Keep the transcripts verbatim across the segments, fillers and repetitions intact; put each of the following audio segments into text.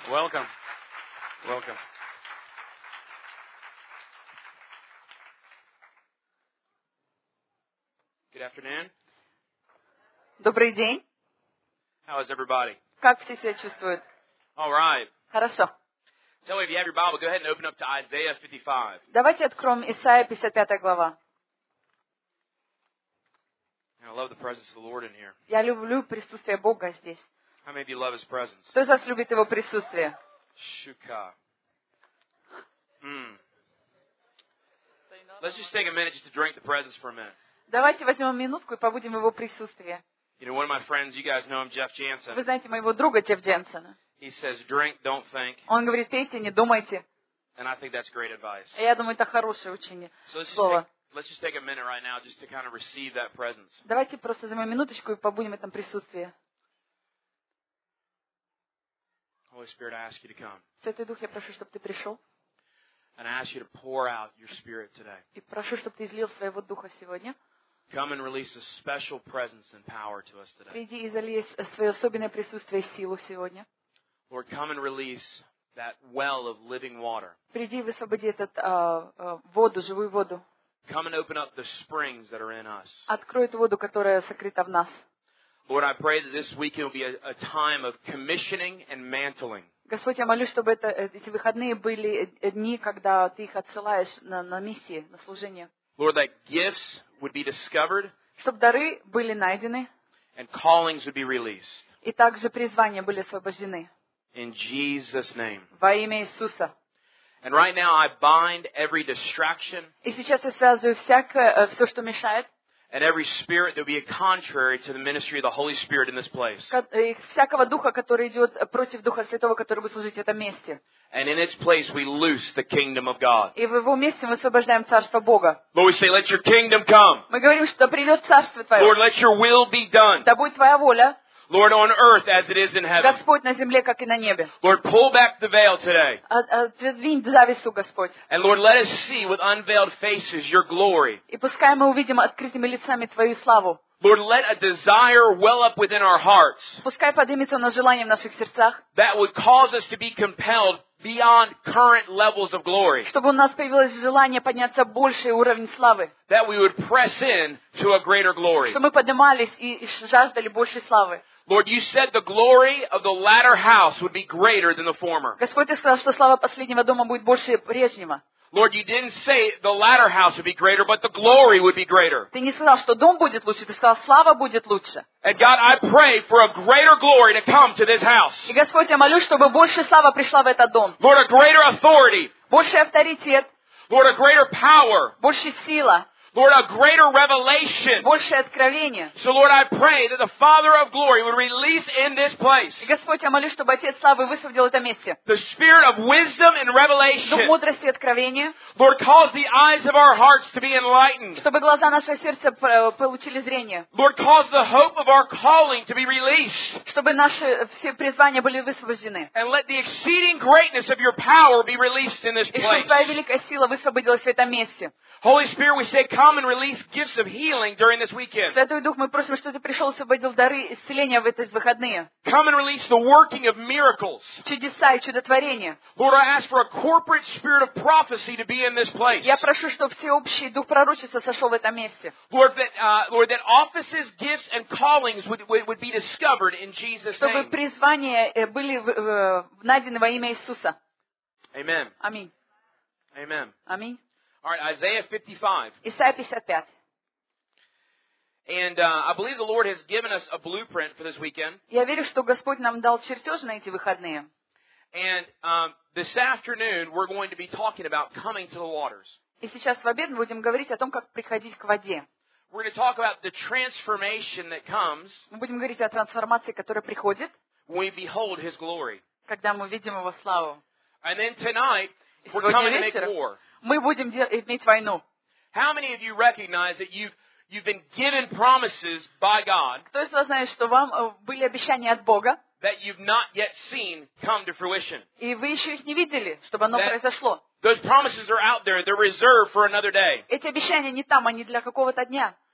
Welcome. Welcome. Good afternoon. Добрый день. How is everybody? Как все себя чувствуют? All right. Хорошо. So if you have your Bible, go ahead and open up to Isaiah fifty-five. Давайте откроем Исайя пятьдесят пятая глава. I love the presence of the Lord in here. Я люблю присутствие Бога здесь. How many of you love His presence? Кто из вас любит Его присутствие? Shuka. Mm. Let's just take a minute just to drink the presence for a minute. Давайте возьмем минутку и побудем в Его присутствии. You know, one of my friends, you guys know him, Jeff Jansen. Вы знаете моего друга Джефф Дженсона. He says, drink, don't think. Он говорит, пейте, не думайте. And I think that's great advice. И я думаю, это хорошее учение. So let's just, Слово. take, let's just take a minute right now just to kind of receive that presence. Давайте просто возьмем минуточку и побудем в этом присутствии. Holy Spirit, I ask you to come. Святой Дух, я прошу, чтобы ты пришел. And I ask you to pour out your Spirit today. И прошу, чтобы ты излил своего Духа сегодня. Come and release a special presence and power to us today. Приди и залей свое особенное присутствие и силу сегодня. Lord, come and release that well of living water. Приди и высвободи эту а, а, воду, живую воду. Come and open up the springs that are in us. Открой эту воду, которая сокрыта в нас. Lord, I pray that this weekend will be a, a time of commissioning and mantling. Господь, я молюсь, чтобы это, эти выходные были дни, когда ты их отсылаешь на, на миссии, на служение. Lord, that gifts would be discovered Чтобы дары были найдены, and callings would be released. и также призвания были освобождены. In Jesus' name. Во имя Иисуса. And right now I bind every distraction И сейчас я связываю всякое, все, что мешает, and every spirit that would be contrary to the ministry of the Holy Spirit in this place. и всякого духа, который идет против Духа Святого, который будет служить в этом месте. And in its place we loose the kingdom of God. И в его месте мы освобождаем Царство Бога. Lord, we say, let your kingdom come. Мы говорим, что придет Царство Твое. Lord, let your will be done. Да будет Твоя воля, Lord, on earth as it is in heaven. Господь, на земле, как и на небе. Lord, pull back the veil today. Отодвинь завесу, Господь. And Lord, let us see with unveiled faces your glory. И пускай мы увидим открытыми лицами Твою славу. Lord, let a desire well up within our hearts Пускай поднимется на желание в наших сердцах, that would cause us to be compelled beyond current levels of glory. чтобы у нас появилось желание подняться больший уровень славы. That we would press in to a greater glory. Чтобы мы поднимались и, и жаждали большей славы. Lord, you said the glory of the latter house would be greater than the former. Господь, Ты сказал, что слава последнего дома будет больше прежнего. Lord, you didn't say the latter house would be greater, but the glory would be greater. Ты не сказал, что дом будет лучше, Ты сказал, слава будет лучше. And God, I pray for a greater glory to come to this house. И, Господь, я молюсь, чтобы больше слава пришла в этот дом. Lord, a greater authority. Больше авторитет, Lord, a greater power. больше сила, Lord, a greater revelation. больше откровения. So, Lord, I pray that the Father of glory would release in this place И, Господь, я молюсь, чтобы Отец славы высвободил это месте. the spirit of wisdom and Дух revelation. мудрости и откровения, Lord, cause the eyes of our hearts to be enlightened. чтобы глаза нашего сердца получили зрение, Lord, cause the hope of our calling to be released. чтобы наши все призвания были высвобождены. And let the exceeding greatness of your power be released in this И чтобы place. Твоя великая сила высвободилась в этом месте. Holy Spirit, we say, come and release gifts of healing during this weekend. Святой Дух, мы просим, чтобы Ты пришел и освободил дары исцеления в эти выходные. Come and release the working of miracles. Чудеса и чудотворения. Lord, I ask for a corporate spirit of prophecy to be in this place. Я прошу, чтобы всеобщий дух пророчества сошел в этом месте. Lord, that, uh, Lord, that offices, gifts, and callings would, would, would be discovered in Jesus' Чтобы name. призвания были найдены во имя Иисуса. Amen. Аминь. Amen. Аминь. All right, Isaiah fifty-five. Исайя пятьдесят пять. And uh, I believe the Lord has given us a blueprint for this weekend. Я верю, что Господь нам дал чертеж на эти выходные. And um, this afternoon, we're going to be talking about coming to the waters. И сейчас в обед мы будем говорить о том, как приходить к воде. We're going to talk about the transformation that comes Мы будем говорить о трансформации, которая приходит, when we behold His glory. когда мы видим Его славу. And then tonight, И we're сегодня coming to make вечером war. мы будем де- иметь войну. How many of you recognize that you've you've been given promises by God Кто из вас знает, что вам э, были обещания от Бога, that you've not yet seen come to fruition? и вы еще их не видели, чтобы оно That- произошло? Those promises are out there. They're reserved for another day. Эти обещания не там, они для какого-то дня.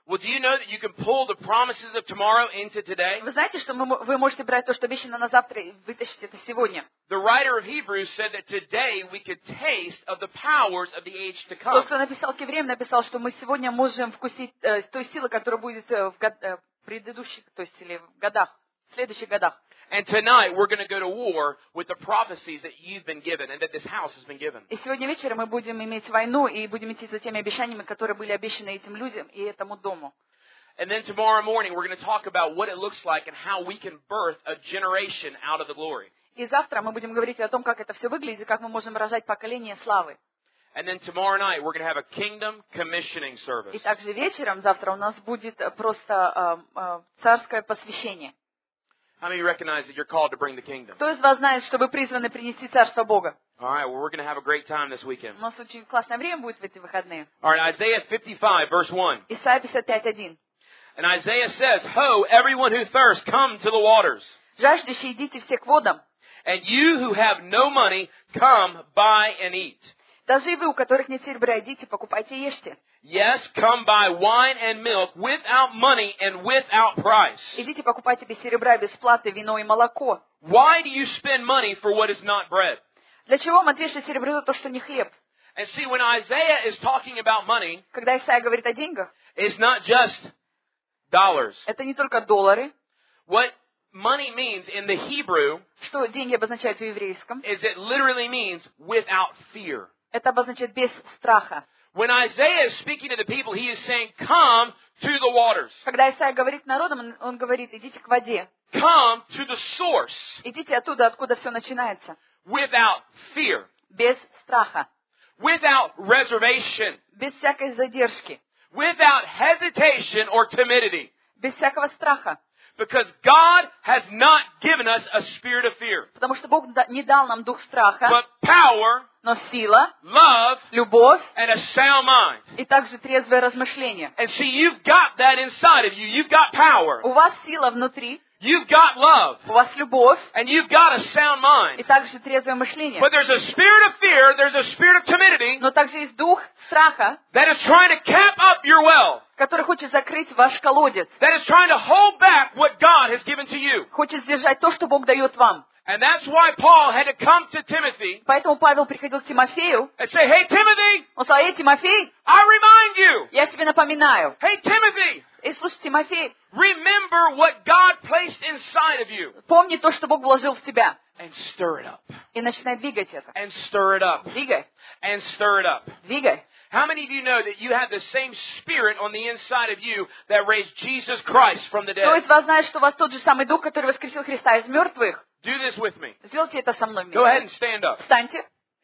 Well, do you know that you can pull the promises of tomorrow into today? Вы знаете, что мы, мо- вы можете брать то, что обещано на завтра, и вытащить это сегодня? The writer of Hebrews said that today we could taste of the powers of the age to Тот, come. кто написал к евреям, написал, что мы сегодня можем вкусить э, той силы, которая будет э, в год- э, предыдущих, то есть или в годах, в следующих годах. And tonight we're going to go to war with the prophecies that you've been given and that this house has been given. И сегодня вечером мы будем иметь войну и будем идти за теми обещаниями, которые были обещаны этим людям и этому дому. And then tomorrow morning we're going to talk about what it looks like and how we can birth a generation out of the glory. И завтра мы будем говорить о том, как это все выглядит, и как мы можем рожать поколение славы. And then tomorrow night we're going to have a kingdom commissioning service. И также вечером завтра у нас будет э, просто э, э, царское посвящение. How many recognize that you're called to bring the kingdom? Кто из вас знает, что вы призваны принести царство Бога? All right, well, we're going to have a great time this weekend. У нас очень классное время будет в эти выходные. All right, Isaiah fifty-five, verse one. Исайя пятьдесят пять один. And Isaiah says, Ho, everyone who thirsts, come to the waters. Жаждущие, идите все к водам. And you who have no money, come, buy and eat. Даже и вы, у которых нет серебра, идите, покупайте и ешьте. Yes, come buy wine and milk without money and without price. Идите, покупайте без серебра, без платы, вино и молоко. Why do you spend money for what is not bread? Для чего вам отвешивать серебро за то, что не хлеб? And see, when Isaiah is talking about money, Когда Исайя говорит о деньгах, it's not just dollars. это не только доллары. What money means in the Hebrew Что деньги обозначают в еврейском? is it literally means without fear. Это обозначает без страха. When Isaiah is speaking to the people, he is saying, come to the waters. Когда Исайя говорит народам, он, он говорит, идите к воде. Come to the source Идите оттуда, откуда все начинается. without fear, Без страха. without reservation, Без всякой задержки. without hesitation or timidity. Без всякого страха. Because God has not given us a spirit of fear, Потому что Бог да- не дал нам дух страха, but power, но сила, love, любовь and a sound mind. и также трезвое размышление. And see, you've got that inside of you. You've got power. У вас сила внутри, You've got love. у вас любовь And you've got a sound и mind. также трезвое мышление. But there's a spirit of fear, there's a spirit of timidity Но также есть дух страха, that is trying to cap up your well, который хочет закрыть ваш колодец, that is trying to hold back what God has given to you. хочет сдержать то, что Бог дает вам. And that's why Paul had to come to Timothy Поэтому Павел приходил к Тимофею, and say, hey, Timothy, он сказал, эй, Тимофей, I remind you. я тебе напоминаю. Hey, Timothy, Эй, слушай, Тимофей, remember what God placed inside of you. помни то, что Бог вложил в тебя. And stir it up. И начинай двигать это. And stir it up. Двигай, And stir it up. двигай. How many of you know that you have the same spirit on the inside of you that raised Jesus Christ from the Кто dead? из вас знает, что у вас тот же самый дух, который воскресил Христа из мертвых? Do this with me. Сделайте это со мной Go ahead вместе. and stand up. Встаньте,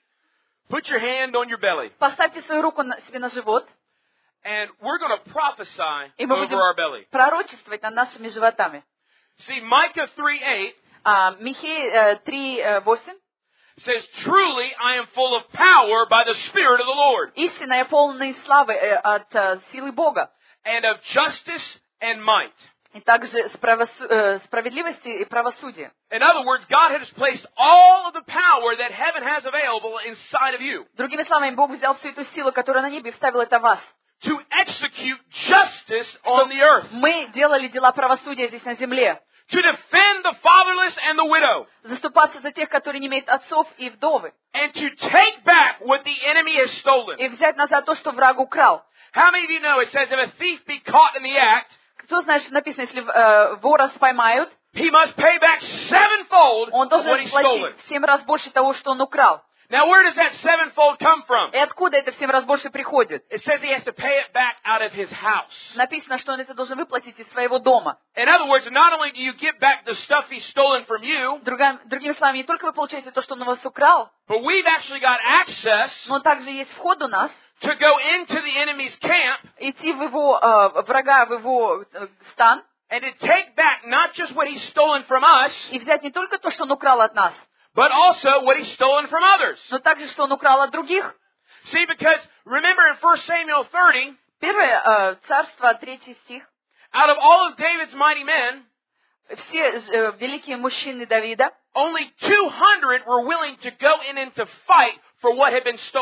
Put your hand on your belly. поставьте свою руку на- себе на живот, And we're going to prophesy и мы over будем our belly. пророчествовать над нашими животами. See, Micah three eight А, Михея э, три восемь. says, Truly I am full of power by the Spirit of the Lord, Истинно я полный славы э, от э, силы Бога. and of justice and might. И также справос- э, справедливости и правосудия. In other words, God has placed all of the power that heaven has available inside of you Другими словами, Бог взял всю эту силу, которая на небе, и вставил это в вас. to execute justice on the earth, Мы делали дела правосудия здесь на земле. to defend the fatherless and the widow, Заступаться за тех, которые не имеют отцов и вдовы. and to take back what the enemy has stolen. И взять назад то, что враг украл. How many of you know it says if a thief be caught in the act, Кто знает, что написано, если э, вора поймают, he must pay back sevenfold он of what должен he stolen. платить в семь раз больше того, что он украл. Now where does that sevenfold come from? И откуда это в семь раз больше приходит? It says he has to pay it back out of his house. Написано, что он это должен выплатить из своего дома. In other words, not only do you get back the stuff he's stolen from you, Другими, другими словами, не только вы получаете то, что он у вас украл, but we've actually got access но также есть вход у нас, to go into the enemy's camp идти в его э, врага, в его э, стан, and to take back not just what he's stolen from us, и взять не только то, что он украл от нас, but also what he's stolen from others. но также, что он украл от других. See, because remember in First Samuel thirty, Первое э, царство, третий стих. out of all of David's mighty men, Все э, великие мужчины Давида, only two hundred were willing to go in and to fight for what had been stolen.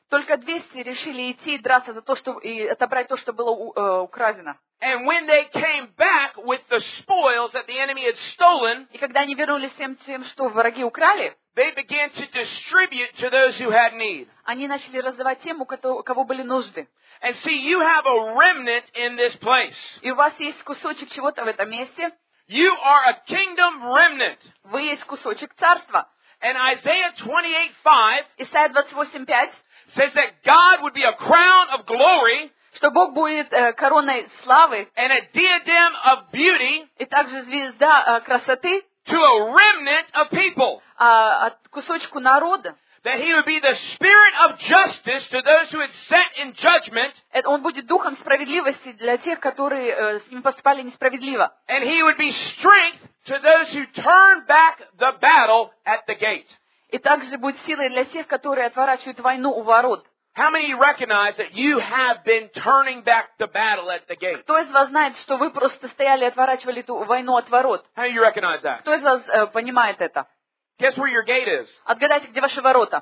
Только двести решили идти и драться за то, что, и отобрать то, что было у- э, украдено. And when they came back with the spoils that the enemy had stolen, И когда они вернулись всем тем, что враги украли, they began to distribute to those who had need. они начали раздавать тем, у кого, у кого были нужды. And see, you have a remnant in this place. И у вас есть кусочек чего-то в этом месте. You are a kingdom remnant. Вы есть кусочек царства. And Isaiah twenty-eight five Исайя двадцать восемь пять, says that God would be a crown of glory что Бог будет э, короной славы and a diadem of beauty и также звезда э, красоты to a remnant of people. а, от кусочку народа. That he would be the spirit of justice to those who had sat in judgment, Это он будет духом справедливости для тех, которые э, с ним поступали несправедливо. and he would be strength to those who turn back the battle at the gate. И также будет силой для тех, которые отворачивают войну у ворот. How many of you recognize that you have been turning back the battle at the gate? Кто из вас знает, что вы просто стояли и отворачивали эту войну от ворот? How do you recognize that? Кто из вас э, понимает это? Guess where your gate is? Отгадайте, где ваши ворота?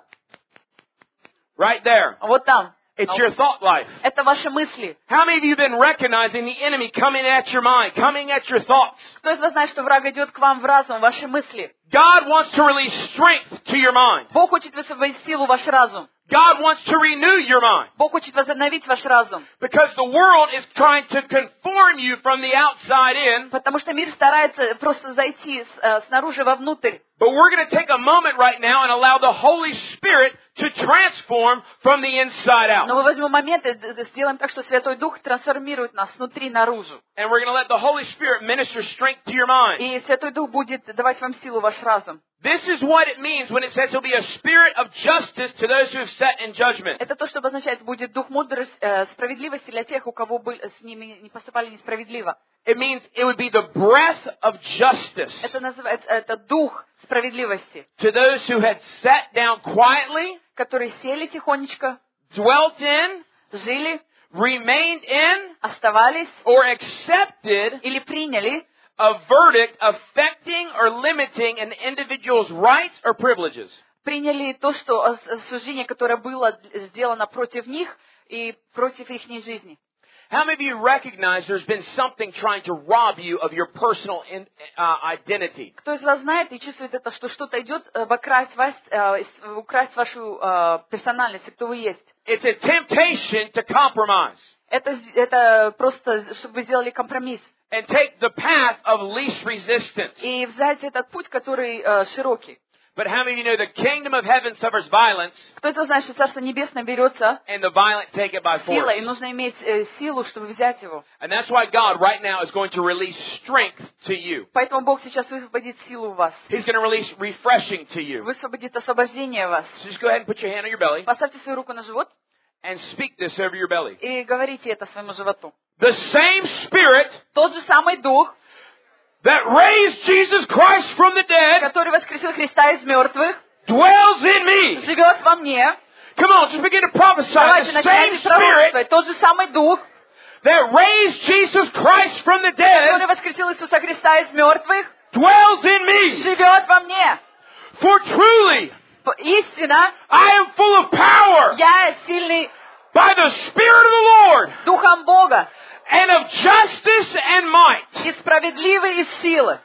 Right there. Вот там. It's your thought life. Это ваши мысли. How many of you have been recognizing the enemy coming at your mind, coming at your thoughts? Кто из вас знает, что враг идет к вам в разум, ваши мысли? God wants to release strength to your mind. Бог хочет высвободить силу в ваш разум. God wants to renew your mind. Бог хочет возобновить ваш разум. Because the world is trying to conform you from the outside in. Потому что мир старается просто зайти с, э, снаружи вовнутрь. But we're going to take a moment right now and allow the Holy Spirit to transform from the inside out. Но мы возьмем момент и д- д- сделаем так, что Святой Дух трансформирует нас снутри наружу. And we're going to let the Holy Spirit minister strength to your mind. И Святой Дух будет давать вам силу в ваш разум. This is what it means when it says he'll be a spirit of justice to those who have sat in judgment. Это то, что обозначает, будет дух мудрости, э, справедливости для тех, у кого был, с ними не поступали несправедливо. It means it would be the breath of justice Это называется, это дух справедливости, to those who had sat down quietly, которые сели тихонечко, dwelt in, жили, remained in, оставались or accepted или приняли a verdict affecting or limiting an individual's rights or privileges. приняли то, что осуждение, которое было сделано против них и против их жизни. How many of you recognize there's been something trying to rob you of your personal in, uh, identity? Кто из вас знает и чувствует это, что что-то идет э, обокрасть вас, э, украсть вашу э, персональность, кто вы есть? It's a temptation to compromise Это, это просто, чтобы вы сделали компромисс. and take the path of least resistance. И взять этот путь, который э, широкий. But how many of you know the kingdom of heaven suffers violence, Кто это знает, что Царство Небесное берется and the violent take it by force? силой, и нужно иметь э, силу, чтобы взять его. And that's why God right now is going to release strength to you. Поэтому Бог сейчас высвободит силу в вас. He's going to release refreshing to you. Высвободит освобождение в вас. So just go ahead and put your hand on your belly Поставьте свою руку на живот and speak this over your belly. и говорите это своему животу. The same Spirit Тот же самый Дух, that raised Jesus Christ from the dead который воскресил Христа из мертвых, dwells in me. живет во мне. Come on, just begin to prophesy. Давайте The same начинайте Spirit пророчествовать. Тот же самый Дух, that raised Jesus Christ from the dead который воскресил Иисуса Христа из мертвых, dwells in me. живет во мне. For truly, Истина, I am full of power я сильный by the Spirit of the Lord Духом Бога, and of justice and might. и справедливый из силы.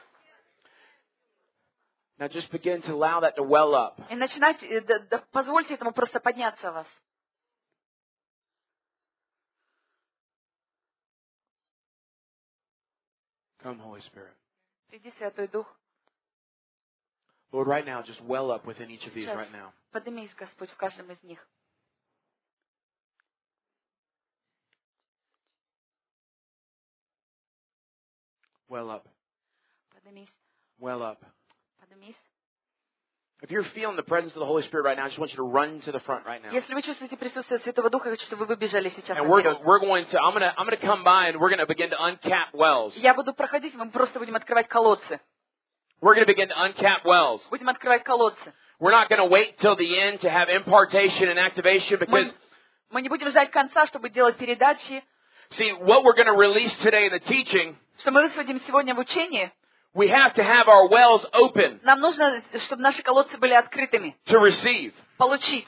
Now just begin to allow that to well up. И начинайте, э, да- да, позвольте этому просто подняться в вас. Come, Holy Spirit. Приди, Святой Дух. Lord, right now, just well up within each of these Сейчас right now. поднимись, Господь, в каждом из них. Well up. Поднимись, Well up. поднимись. If you're feeling the presence of the Holy Spirit right now, I just want you to run to the front right now. Если вы чувствуете присутствие Святого Духа, я хочу, чтобы вы выбежали сейчас And we're, наперед. we're going to, I'm going to, I'm going to come by and we're going to begin to uncap wells. Я буду проходить, мы просто будем открывать колодцы. We're going to begin to uncap wells. Будем открывать колодцы. We're not going to wait till the end to have impartation and activation because, Мы, мы не будем ждать конца, чтобы делать передачи. see, what we're going to release today in the teaching, Что мы высвободим сегодня в учении, we have to have our wells open нам нужно, чтобы наши колодцы были открытыми. to receive. Получить.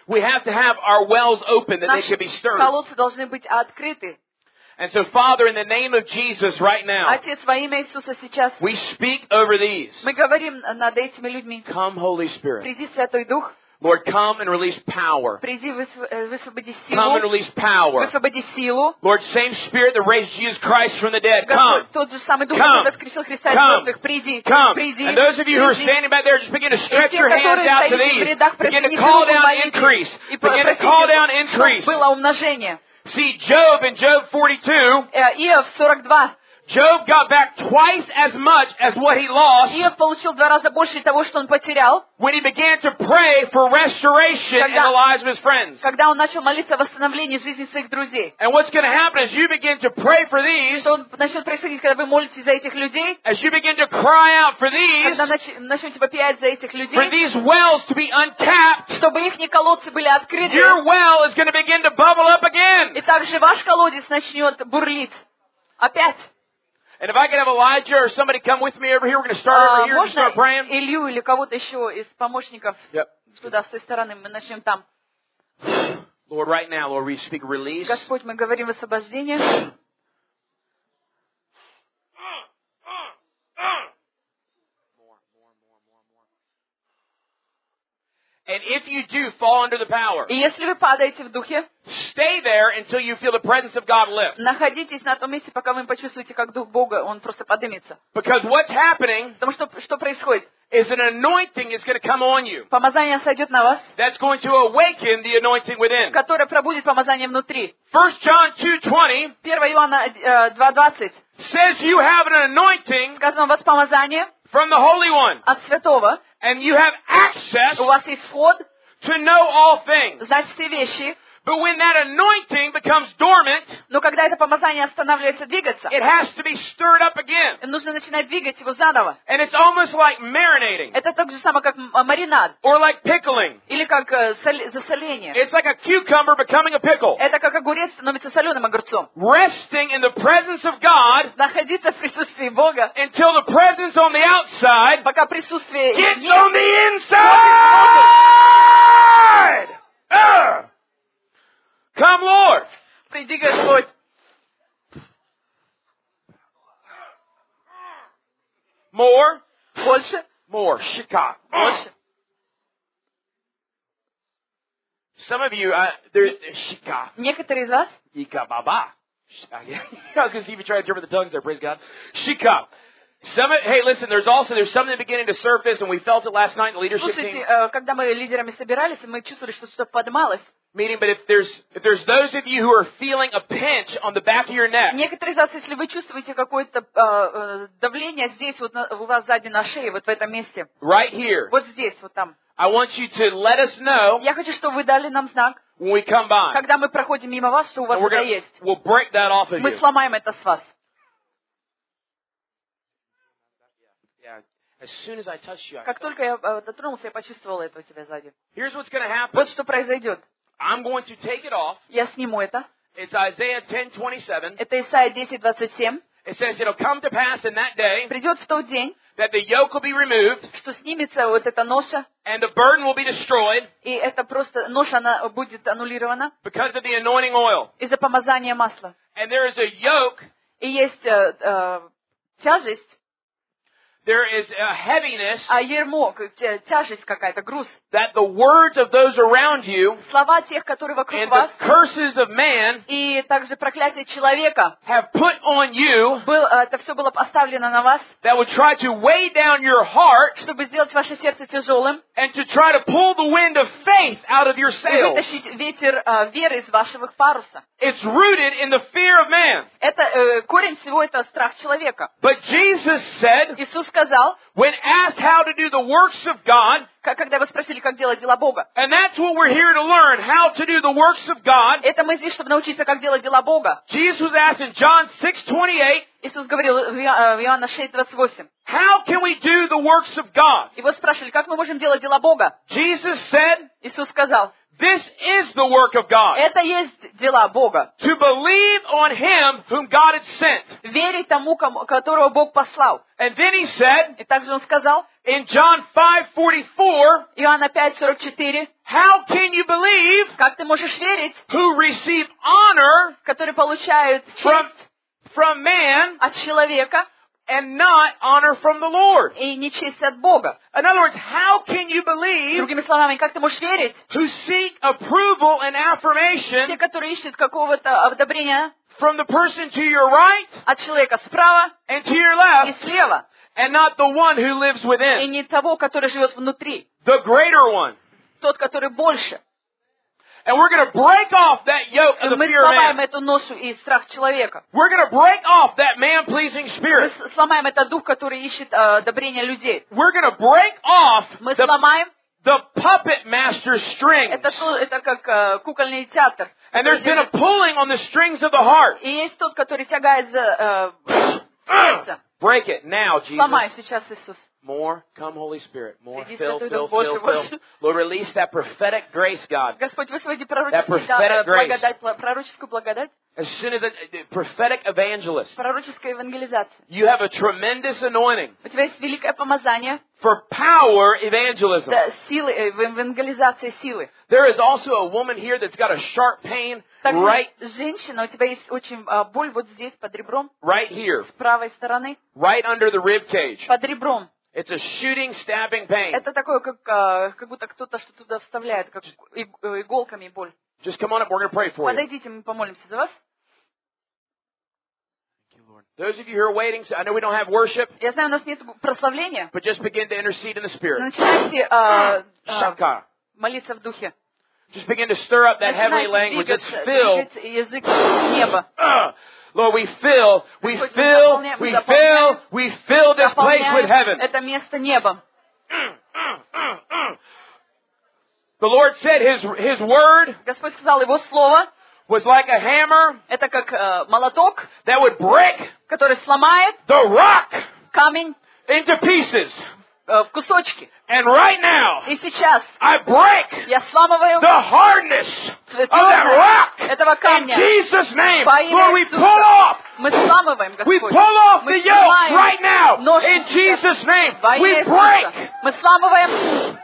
we have to have our wells open that they Наши can be stirred. колодцы должны быть открыты. And so, Father, in the name of Jesus right now, Отец, во имя Иисуса сейчас we speak over these. мы говорим над этими людьми. Come, Holy Spirit. Приди, Святой Дух, Lord, come and release power. приди, высв- э, высвободи Come and силу, release power. высвободи силу. Lord, same Spirit that raised Jesus Christ from the dead, come. Господь, тот же самый Дух, Come. который воскресил Христа из Come. мертвых, приди, Come. приди, And those of you who are приди. standing back there, just begin to stretch И те, your hands которые out to стоите в these. рядах, Begin to протяните call руку, down молитесь, increase. и Begin to попросите, call down чтобы increase. было умножение. See, Job in Job forty-two, Э, Иов сорок два. Job got back twice as much as what he lost Иов получил в два раза больше того, что он потерял, when he began to pray for restoration in Когда- the lives of his friends. когда он начал молиться о восстановлении жизни своих друзей. And what's going to happen is you begin to pray for these, Что начнет происходить, когда вы молитесь за этих людей, as you begin to cry out for these, когда нач- начнете попиять за этих for людей, these wells to be uncapped, чтобы их колодцы были открыты, your well is going to begin to bubble up again. и также ваш колодец начнет бурлить. Опять. And if I could have Elijah or somebody come with me over here, we're going to start А, over here and можно start praying. Илью или кого-то еще из помощников Yep. сюда, с той стороны, мы начнем там. Lord, right now, Lord, we speak release. Господь, мы говорим высвобождение. And if you do fall under the power, И если вы падаете в духе, stay there until you feel the presence of God lift. находитесь на том месте, пока вы почувствуете, как Дух Бога, Он просто поднимется. Because what's happening Потому что что происходит? is an anointing is going to come on you. Помазание сойдет на вас, That's going to awaken the anointing within. которое пробудит помазание внутри. First John two twenty первое Иоанна э, два двадцать. says you have an anointing Сказано, у вас помазание from the Holy One. от Святого, And you have access у вас есть вход, to know all things. знать все вещи, But when that anointing becomes dormant, но когда это помазание останавливается двигаться, it has to be stirred up again. нужно начинать двигать его заново. And it's almost like marinating Это так же самое, как м- маринад, or like pickling. или как э, соль- засоление. It's like a cucumber becoming a pickle. Это как огурец становится соленым огурцом. Resting in the presence of God Находиться в присутствии Бога, until the presence on the outside пока присутствие gets есть, on the inside. Ugh. Come, Lord. приди, Господь. More, Больше, more. Shika. больше. Some of you, uh, there's shika. Некоторые из вас, Ika baba. I was going to see if you try to interpret the tongues there. Praise God. Shika. Some, of- hey, listen. There's also there's something beginning to surface, and we felt it last night in the leadership слушайте, team э, когда мы лидерами собирались, мы чувствовали, что что-то поднималось. meeting. But if there's if there's those of you who are feeling a pinch on the back of your neck, Некоторые из вас, если вы чувствуете какое-то э, э, давление здесь, вот на- у вас сзади на шее, вот в этом месте, right here, вот здесь, вот там, I want you to let us know я хочу, чтобы вы дали нам знак, when we come by. когда мы проходим мимо вас, что у вас And we're это gonna, есть. we'll break that off of Мы you. сломаем это с вас. Yeah. As soon as I touch you, I Как только я э, дотронулся, я почувствовала это у тебя сзади. Here's what's going to happen. Вот что произойдет. I'm going to take it off. Я сниму это. It's Isaiah ten twenty-seven. Это Исайя десять двадцать семь. It says it'll come to pass in that day Придет в тот день, that the yoke will be removed что снимется вот эта ноша, and the burden will be destroyed и это просто ноша, она будет аннулирована because of the anointing oil. из-за помазания масла. And there is a yoke, И есть э, э, тяжесть, there is a heaviness а ермо, к- тя- тяжесть какая-то, груз. that the words of those around you Слова тех, которые вокруг and вас, the curses of man и также проклятие человека, have put on you был, э, это все было поставлено на вас, that would try to weigh down your heart чтобы сделать ваше сердце тяжелым and to try to pull the wind of faith out of your и sails. вытащить ветер э, веры из вашего паруса. It's rooted in the fear of man. Это э, корень всего это страх человека. But Jesus said, Иисус сказал, when asked how to do the works of God, к- когда его спросили, как делать дела Бога, and that's what we're here to learn, how to do the works of God. это мы здесь, чтобы научиться, как делать дела Бога. Jesus was asked in John six twenty-eight, Иисус говорил в Ио- в Иоанна шесть двадцать восемь. how can we do the works of God? Его спрашивали, как мы можем делать дела Бога? Jesus said, Иисус сказал, this is the work of God, это есть дела Бога. to believe on Him whom God had sent. Верить тому, кому- которого Бог послал. And then He said, И также Он сказал, in John five forty-four, four, Иоанна пять сорок четыре. how can you believe Как ты можешь верить, who receive honor которые получают from, честь from man от человека and not honor from the Lord? и не честь от Бога? In other words, how can you believe Другими словами, как ты можешь верить, who seek approval and те, affirmation которые ищут какого-то одобрения from the person to your right от человека справа and to your и left, слева, and not the one who lives и within, не того, который живет внутри, the greater one? тот, который больше. And we're going to break off that yoke И of the мы fear of сломаем man. эту ношу и страх человека. We're going to break off that man-pleasing Мы spirit. с- сломаем этот дух, который ищет э, одобрения людей. We're going to break off Мы the, сломаем, the puppet master's strings. это, то- это как э, кукольный театр. And который there's been a держит- pulling on the strings of the heart. И есть тот, который тягает за э, сердце. Break it now, Jesus. Сломай сейчас, Иисус. More. Come, Holy Spirit. More. Иди, Fill, Святой fill, Дух, больше, fill, fill. больше. Lord, release that prophetic grace, God. Господь, высвободи That пророческую prophetic да, э, grace. благодать, пла- пророческую благодать, As soon as a, a prophetic evangelist, пророческая евангелизация. you have a tremendous anointing У тебя есть великое помазание, for power evangelism. да, силы, э, в евангелизации силы. There is also a woman here that's got a sharp pain Также right, женщина, у тебя есть очень а, боль вот здесь, под ребром, right here, с правой стороны, right under the rib cage. под ребром. It's a shooting, stabbing pain. Это такое, как, а, как будто кто-то что туда вставляет, как иг- э, иголками боль. Just come on up. We're going to pray for you. Подойдите, мы помолимся за вас. Thank you, Lord. Those of you who are waiting, I know we don't have worship, Я знаю, у нас нет прославления, but just begin to intercede in the но Spirit. начинайте а, а, Shaka. молиться в духе. Just begin to stir up that heavenly Начинайте language. Let's двигаться, fill. двигать язык неба. Uh, Lord, we fill, we Господь, мы fill, заполняем, we мы заполняем. fill, we fill this place with Заполняем heaven. это место небом. The Lord said His His word Господь сказал, Его Слово, was like a hammer это как э, молоток, that would break который сломает the rock камень into pieces. э, в кусочки. And right now, И сейчас I break я сламываю the hardness of that твердость rock этого in камня. Jesus' name. Во имя Lord, we Иисуса. pull off. Мы сламываем, We Господь. pull off Мы the yoke снимаем right now нож in сейчас. Jesus' name. Во We имя break. Иисуса. Мы сламываем.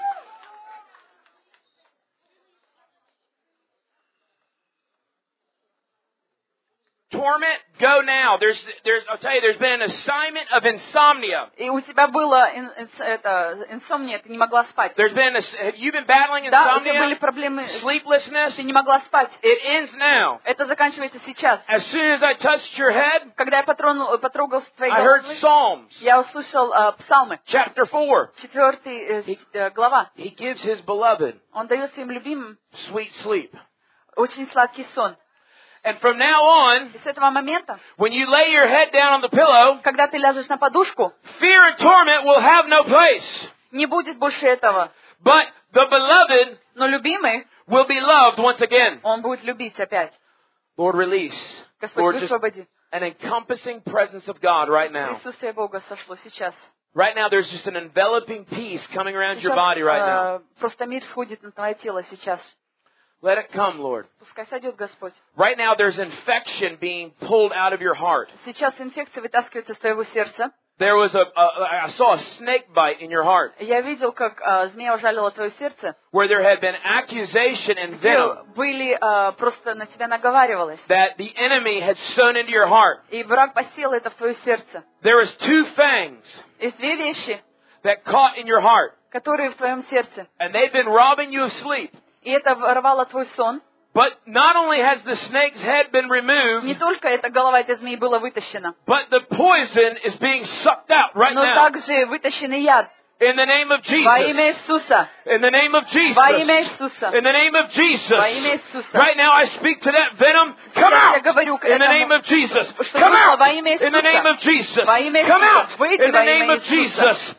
Torment, go now. There's, there's, I'll tell you, there's been an assignment of insomnia. И у тебя было ин- ин- это, инсомния, ты не могла спать. There's been, a, have you been battling Да, у тебя были insomnia, проблемы, sleeplessness? ты не могла спать. It ends now. Это заканчивается сейчас. As soon as I touched your head, Когда я потронул, потрогал твои I heard головы, Psalms, я услышал э, псалмы, chapter four. четвертый э, с- э, глава. He gives his beloved Он дает своим любимым sweet sleep. очень сладкий сон. And from now on, И с этого момента, when you lay your head down on the pillow, когда ты ляжешь на подушку, fear and torment will have no place. не будет больше этого. But the beloved Но любимый, will be loved once again. он будет любить опять. Lord, release. Господь, Lord, just высвободи. an encompassing presence of God right now. Присутствие Бога сошло сейчас. Right now, there's just an enveloping peace coming around your Сейчас, body right now. э, просто мир сходит на твое тело сейчас. Let it come, Lord. Пускай сойдет Господь. Right now, there's infection being pulled out of your heart. Сейчас инфекция вытаскивается из твоего сердца. There was a, a I saw a snake bite in your heart Я видел, как э, змея ужалила твое сердце. where there had been accusation and Где venom были, э, просто на тебя наговаривалось. that the enemy had sown into your heart. И враг посел это в твое сердце. There was two fangs Есть две вещи, that caught in your heart, которые в твоем сердце. and they've been robbing you of sleep. И это ворвало твой сон. But not only has the snake's head been removed, Не только эта голова этой змеи была вытащена, but the poison is being sucked out right но now. также вытащен и яд. In the name of Во имя Jesus. Иисуса. In the name of Jesus. Во имя Иисуса. In the name of Jesus. Во имя Иисуса. Right now I speak to that venom. Come Сейчас я out. говорю к In the этому, name of Jesus. что Come вышло out. во имя In the name of Иисуса. Jesus. Во имя Come Иисуса. out. Выйди In the во name имя of Иисуса. Jesus.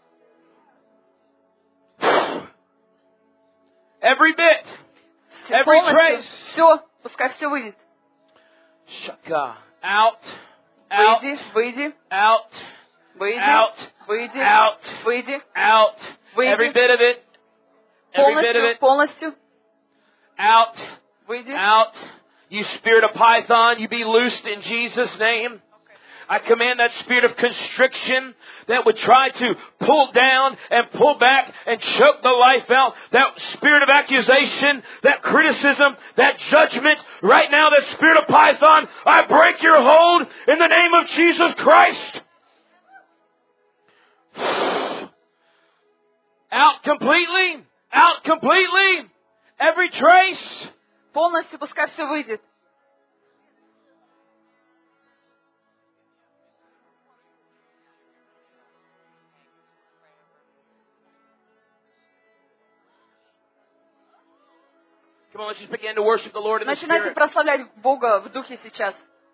Every bit. Every Полностью trace. все, пускай все выйдет. Shaka. Out. Out. Выйди, выйди, Out. выйди, Out. выйди, Out. выйди. Out. Выйди. Every bit of it. Every bit of Полностью, it. полностью. Out. Выйди. Out. You spirit of Python, you be loosed in Jesus' name. I command that spirit of constriction that would try to pull down and pull back and choke the life out. That spirit of accusation, that criticism, that judgment. Right now, that spirit of Python, I break your hold in the name of Jesus Christ. Out completely. Out completely. Every trace. Полностью пускай все выйдет. Come on, let's just begin to worship the Lord in the Начинайте Spirit. прославлять Бога в духе сейчас.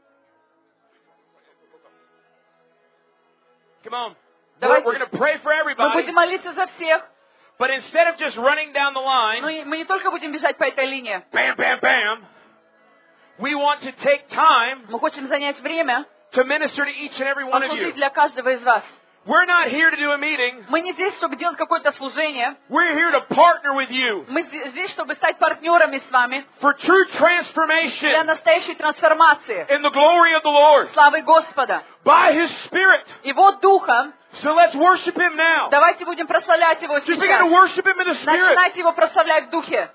Come on. We're, Давайте. we're going to pray for Мы everybody. будем молиться за всех. But instead of just running down the Но line, и мы не только будем бежать по этой линии. bam, bam, bam, we want to take time Мы хотим занять время, to minister to each and every one of послужить you. для каждого из вас. We're not here to do a meeting. Мы не здесь, чтобы делать какое-то служение. We're here to partner with you Мы здесь, чтобы стать партнерами с вами for true для transformation настоящей трансформации. in the glory of the Lord Славы Господа. by His Spirit. Его Духа. So let's worship Him now. Давайте будем прославлять Его Just begin to сейчас. worship Him in the Spirit. Начинайте Его прославлять в Духе.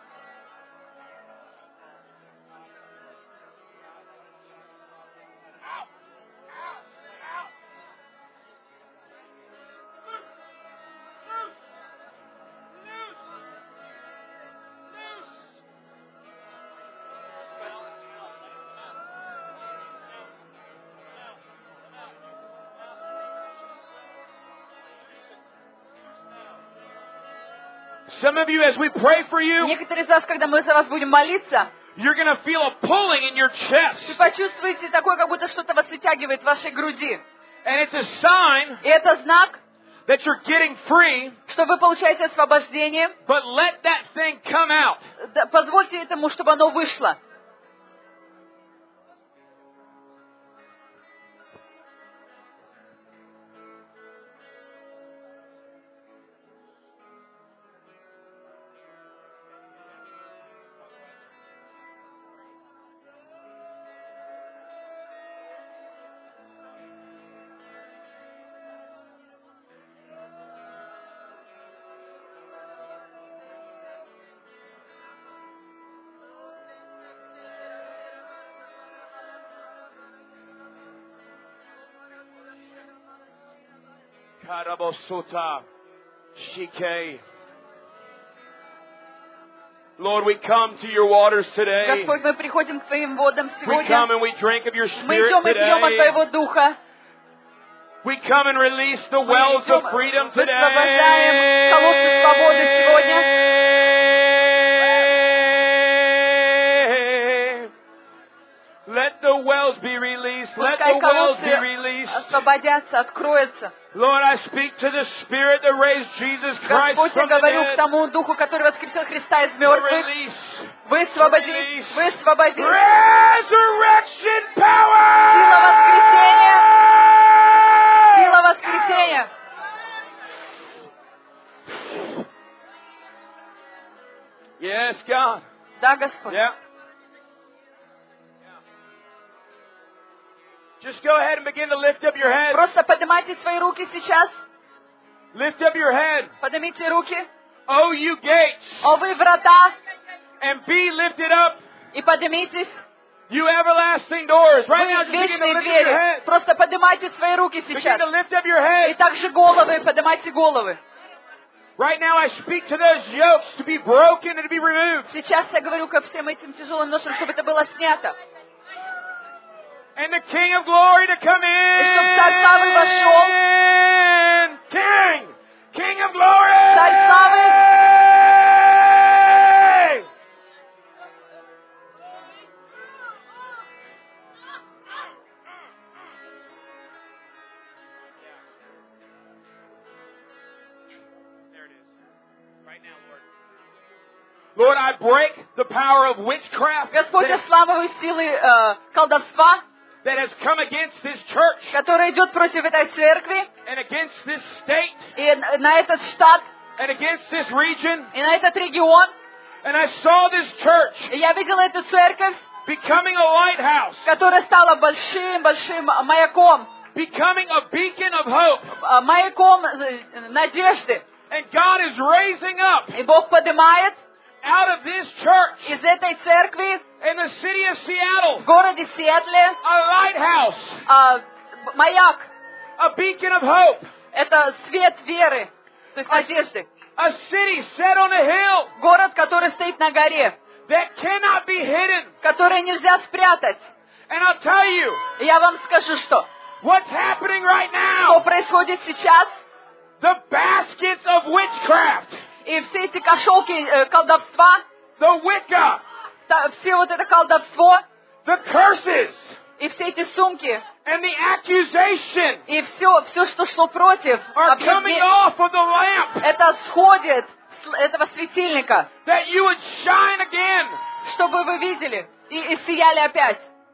Some of you, as we pray for you, Некоторые из вас, когда мы за вас будем молиться, you're going to feel a pulling in your вы chest. почувствуете такое, как будто что-то вас вытягивает в вашей груди. And it's a sign И это знак, that you're getting free, что вы получаете освобождение. but let that thing come out. Да, позвольте этому, чтобы оно вышло. Karabosota, Shike. Lord, we come to your waters today. Господь, мы приходим к Твоим водам We come сегодня. and we drink of your Мы Spirit идем и пьем от today. Твоего Духа. We come and release the Мы wells идем, of freedom высвобождаем колодцы свободы сегодня. today. Let the wells be released. Let Пускай the wells be колодцы released. освободятся, откроются. Lord, I speak to the Spirit that raised Jesus Christ Господь, я from the говорю к dead. тому Духу, который воскресил Христа из To мертвых. release Высвободи, высвободи. resurrection power. Сила воскресения. Сила воскресения. Yes, God. Да, Господь. Yeah. Just go ahead and begin to lift up your head. Просто поднимайте свои руки сейчас. Lift up your head. Поднимите руки. O you gates, О, вы врата. and be lifted up, И поднимитесь. you everlasting doors. Right now, Вы just begin to вечные lift up your двери. head. Просто поднимайте свои руки Begin сейчас. to lift up your И head. также головы. Поднимайте головы. Right now, I speak to those yokes to be broken and to be removed. Сейчас я говорю ко всем этим тяжелым ношам, чтобы это было снято. And the King of Glory to come in. И чтоб Царь Славы вошел. King, King of Glory. Царь Славы. There it is. Right now, Lord. Lord, I break the power of witchcraft Господь, я that, славою силы э, колдовства, that has come against this church которая идет против этой церкви and against this state и на на этот штат, and against this region. и на этот регион. And I saw this church И я видела эту церковь becoming a lighthouse, которая стала большим-большим маяком, becoming a beacon of hope. а, маяком э, надежды. And God is raising up И Бог поднимает out of this church из этой церкви in the city of Seattle в городе Сиэтле a lighthouse, а, маяк. a beacon of hope, Это свет веры, то есть надежды. a city set on a hill Город, который стоит на горе, that cannot be hidden. который нельзя спрятать. And I'll tell you, И я вам скажу, что what's happening right что now, происходит сейчас, the baskets of witchcraft, и все эти кошелки э, колдовства, the Wicca, та- все вот это колдовство, the curses, и все эти сумки, and the accusation и все, все, что шло против, are coming объявле- off of the lamp, это сходит с этого светильника, that you would shine again. чтобы вы видели и, и сияли опять.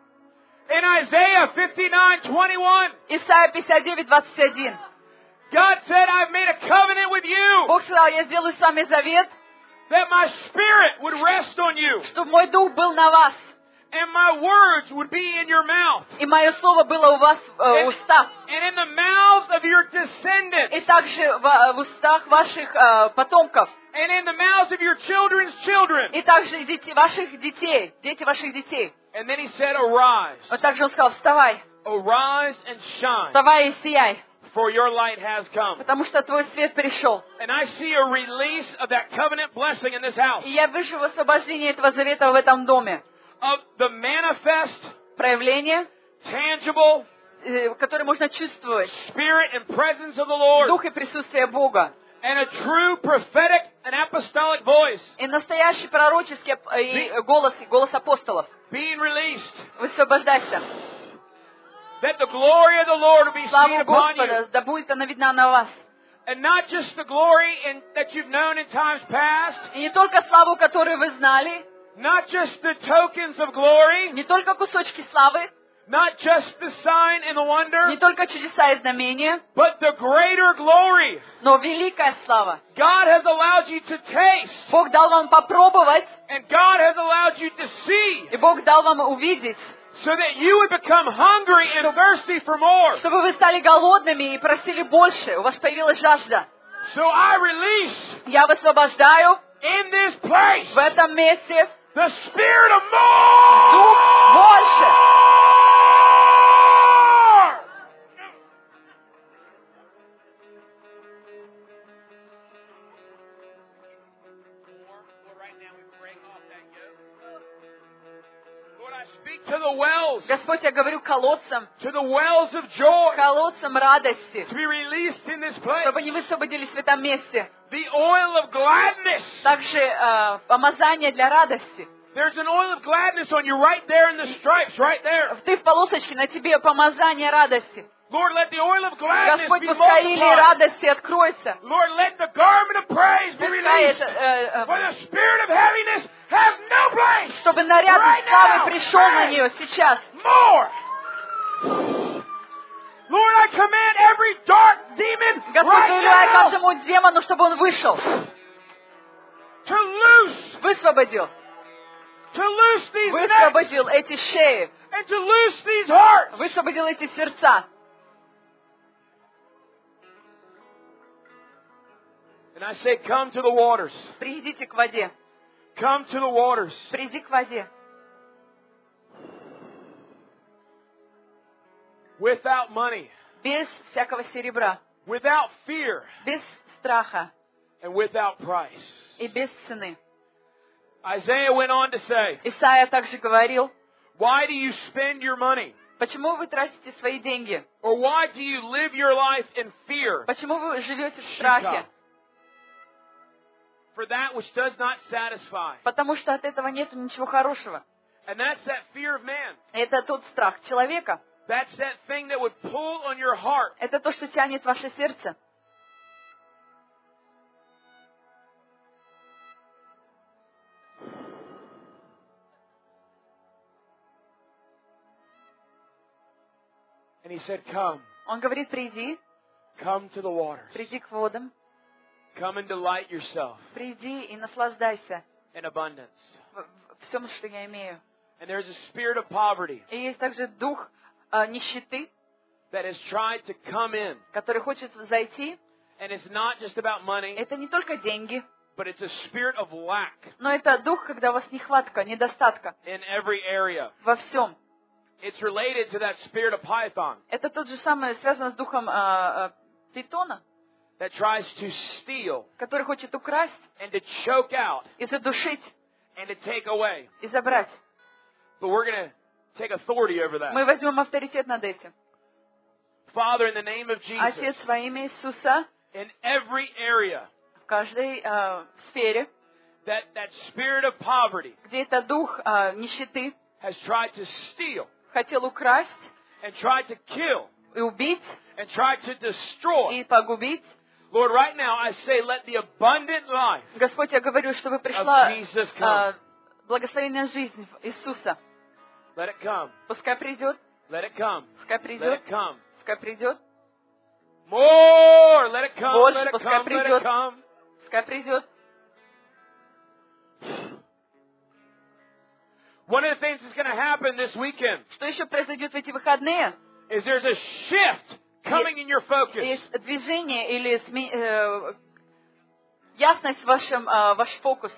In Isaiah fifty-nine twenty-one, Исайя пятьдесят девять двадцать один. God said, I've made a covenant with you, Бог сказал, я сделаю с вами завет, that my spirit would rest on you, чтобы мой дух был на вас, and my words would be in your mouth, и мое слово было у вас э, в устах, and in the mouths of your descendants, и также в, в устах ваших э, потомков, and in the mouths of your children's children. и также дети, ваших детей, дети ваших детей. And then he said, arise, Вот также он сказал, вставай, arise and shine, вставай и сияй, for your light has come. потому что твой свет пришел. And I see a release of that covenant blessing in this house, И я вижу освобождение этого завета в этом доме. of the manifest, Проявление, tangible э, которое можно чувствовать, spirit and presence of the Lord, дух и присутствие Бога. and a true prophetic and apostolic voice И настоящий пророческий э, и голос, и голос апостолов. being released, Высвобождайся. that the glory of the Lord will be seen Слава upon you, Господа, да будет она видна на вас. and not just the glory in, that you've known in times past, И не только славу, которую вы знали, not just the tokens of glory, не только кусочки славы, not just the sign and the wonder, не только чудеса и знамения, but the greater glory. но великая слава. God has allowed you to taste, Бог дал вам попробовать, and God has allowed you to see, и Бог дал вам увидеть, so that you would become hungry and thirsty for more. чтобы вы стали голодными и просили больше. У вас появилась жажда. So I release Я высвобождаю in this place в этом месте the spirit of more. дух больше. Lord, I speak to the wells, Господь, я говорю колодцам, to the wells of joy, колодцам радости, to be released in this place. чтобы они высвободились в этом месте. The oil of gladness. Также э, помазание для радости. There's an oil of gladness on you right there in the stripes, right there. Ты в полосочке, на тебе помазание радости. Lord, let the oil of gladness Господь, be пускай или multiplied. радости откроется. Lord, let the garment of praise be Пускай released. это, э, For э, the spirit of heaviness has no place. чтобы наряд Right славы now. пришел на Hey. нее сейчас. More. Lord, I command every dark demon Господь, right повелевай now каждому демону, чтобы он вышел, to loose, высвободил, to loose these necks высвободил эти шеи, and to loose these hearts. высвободил эти сердца. And I say, come to the waters. Придите к воде, Come to the waters. приди к воде. Without money, Без всякого серебра, without fear, без страха and without price. и без цены. Isaiah went on to say, Исайя также говорил, why do you spend your money? почему вы тратите свои деньги? Or why do you live your life in fear Почему вы живете в страхе? for that which does not satisfy? Потому что от этого нет ничего хорошего. And that's that fear of man. Это тот страх человека. That's that thing that would pull on your heart. Это то, что тянет ваше сердце. And he said, come, Он говорит, приди, come to the waters. приди к водам, Come and delight yourself приди и наслаждайся in abundance. в, в всем, что я имею. And there's a spirit of poverty И есть также дух э, нищеты, that has tried to come in. который хочет зайти. And it's not just about money, Это не только деньги, but it's a spirit of lack но это дух, когда у вас нехватка, недостатка in every area. во всем. It's related to that spirit of Python Это тот же самый, связано с духом э, э, питона, that tries to steal который хочет украсть and to choke out и задушить, and to take away. и забрать. But we're going to take authority over that. Мы возьмем авторитет над этим. Father, in the name of Jesus, Отец, во имя Иисуса, in every area в каждой э, сфере, that that spirit of poverty где это дух э, нищеты has tried to steal хотел украсть and tried to kill и убить, and tried to destroy. и погубить. Lord, right now I say, let the abundant life Господь, я говорю, чтобы пришла of Jesus come. э, благословенная жизнь Иисуса. Let it come. Пускай придет, Let it come. пускай Let придет, it come. пускай придет, More. Let it come. Больше, Let it пускай come. Let придет. it come. пускай придет. One of the things that's going to happen this weekend Что еще произойдет в эти выходные? is there's a shift coming in your focus. Есть движение или сме- э, ясность в вашем, э, ваш фокус.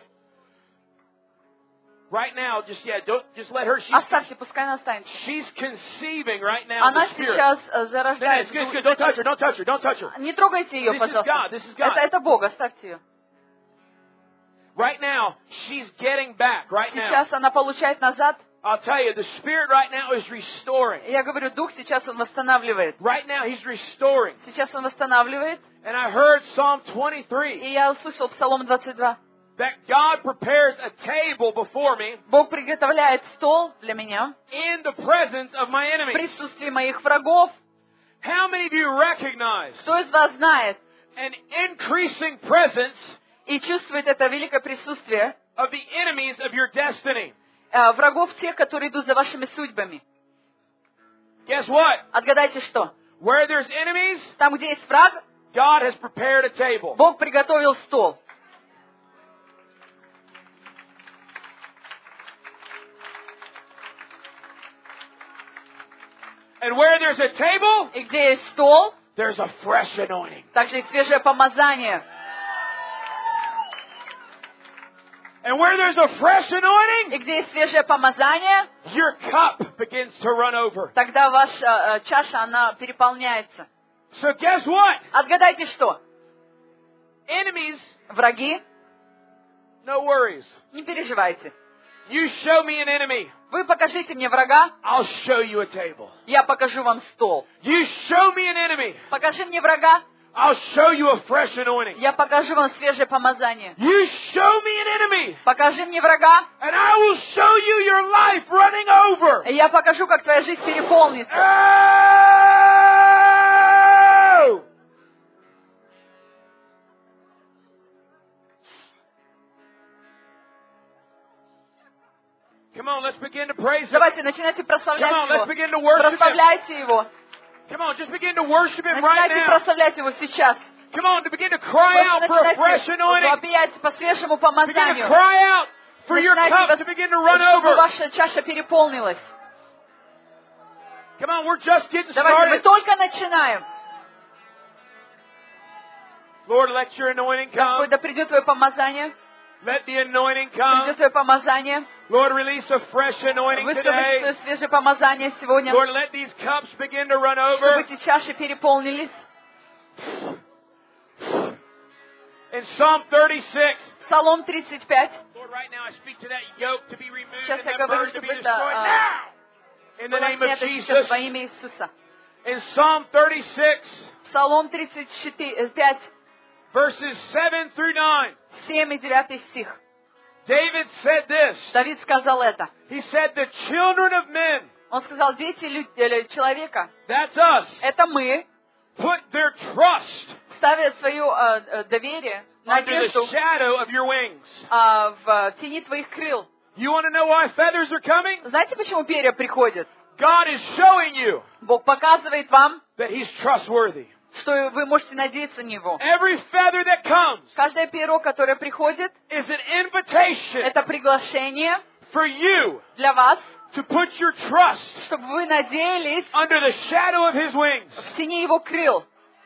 Right now, just yeah, don't just let her. She's, Оставьте, пускай она останется. she's conceiving right now. Она The spirit. сейчас э, No, no, зарождает. it's good, it's good. Don't touch her. Don't touch her. Don't touch her. Не трогайте ее, This is God. пожалуйста. This is God. Это, это Бог, оставьте ее. Right now, she's getting back. Right now, Сейчас она получает назад. I'll tell you, the spirit right now is restoring. Я говорю, дух сейчас он восстанавливает. Right now, he's restoring. Сейчас он восстанавливает. And I heard Psalm twenty-three И я услышал Псалом двадцать два. that God prepares a table before me Бог приготовляет стол для меня in the presence of my в enemies. присутствии моих врагов. How many of you recognize Кто из вас знает an increasing presence и чувствует это великое присутствие of the enemies of your destiny? э, врагов тех, которые идут за вашими судьбами? Guess what? Отгадайте что? Where there's enemies, Там, где есть враг, God has prepared a table. Бог приготовил стол. And where there's a table, И где есть стол, there's a fresh anointing. также и свежее помазание. And where there's a fresh anointing, И где есть свежее помазание, your cup begins to run over. тогда ваша э, чаша, она переполняется. So guess what? Отгадайте что? Enemies, Враги, no worries. не переживайте. You show me an enemy, Вы покажите мне врага, I'll show you a table. я покажу вам стол. You show me an enemy, Покажи мне врага, I'll show you a fresh anointing. я покажу вам свежее помазание. You show me an enemy, Покажи мне врага, and I will show you your life running over. и я покажу, как твоя жизнь переполнится. Oh! Come on, let's begin to praise Him. Давайте, начинайте прославлять Come on, let's Его. begin to worship Him. Прославляйте Его. Come on, just begin to worship Him right Начинайте now. прославлять Его сейчас. Come on, to begin to cry out Просто for a fresh начинайте anointing. вопиять по свежему Begin to помазанию. cry out for your Начинайте, cup вос- to begin to run чтобы over. ваша чаша переполнилась. Come on, we're just getting Давайте, мы started. только начинаем. Lord, let your anointing come. Господь, да придет Твое помазание. Let the anointing come. Придет Твое помазание. Lord, release a fresh anointing Высвободите today. Твое свежее помазание сегодня. Lord, let these cups begin to run Чтобы over. эти чаши переполнились. In Psalm thirty-six, Псалом тридцать пять. Lord, right now I speak to that yoke to be removed Сейчас and я that говорю, burden to be чтобы destroyed это, now. In the Было name of снято сейчас Jesus. во имя Иисуса. In Psalm thirty-six, Псалом тридцать пять, verses seven through nine, семь и девятый стих. David said this. Давид сказал это. He said, the children of men, Он сказал, дети лю- э, человека, that's us, это мы, put their trust ставят свое э, э, доверие, under the надежду shadow of your wings. э, в тени твоих крыл. You want to know why feathers are coming? Знаете, почему перья приходят? God is showing you Бог показывает вам, that He's trustworthy. что вы можете надеяться на Него. Every feather that comes Каждое перо, которое приходит, is an invitation это приглашение for you для вас, to put your trust чтобы вы надеялись under the shadow of His wings. в тени Его крыл.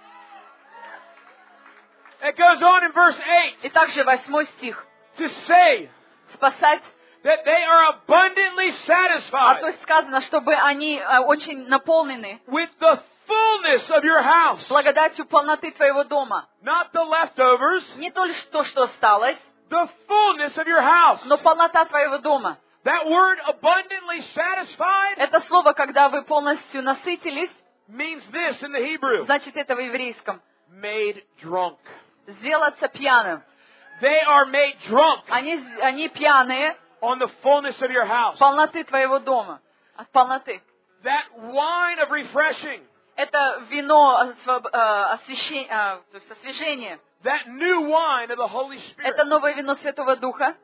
It goes on in verse eight И также восьмой стих. to say Спасать. that they are abundantly А то satisfied есть сказано, чтобы они э, очень наполнены with the fullness of your house. благодатью полноты твоего дома. Not the leftovers, Не то лишь то, что осталось, the fullness of your house. но полнота твоего дома. That word abundantly satisfied Это слово, когда вы полностью насытились, means this in the Hebrew. значит это в еврейском. Made drunk. Сделаться пьяным. They are made drunk Они, они пьяные on the fullness of your house. полноты твоего дома. От полноты. That wine of refreshing. Это вино освоб- э, освящен- э, то есть освежения. That new wine of the Holy Spirit. Это новое вино Святого Духа.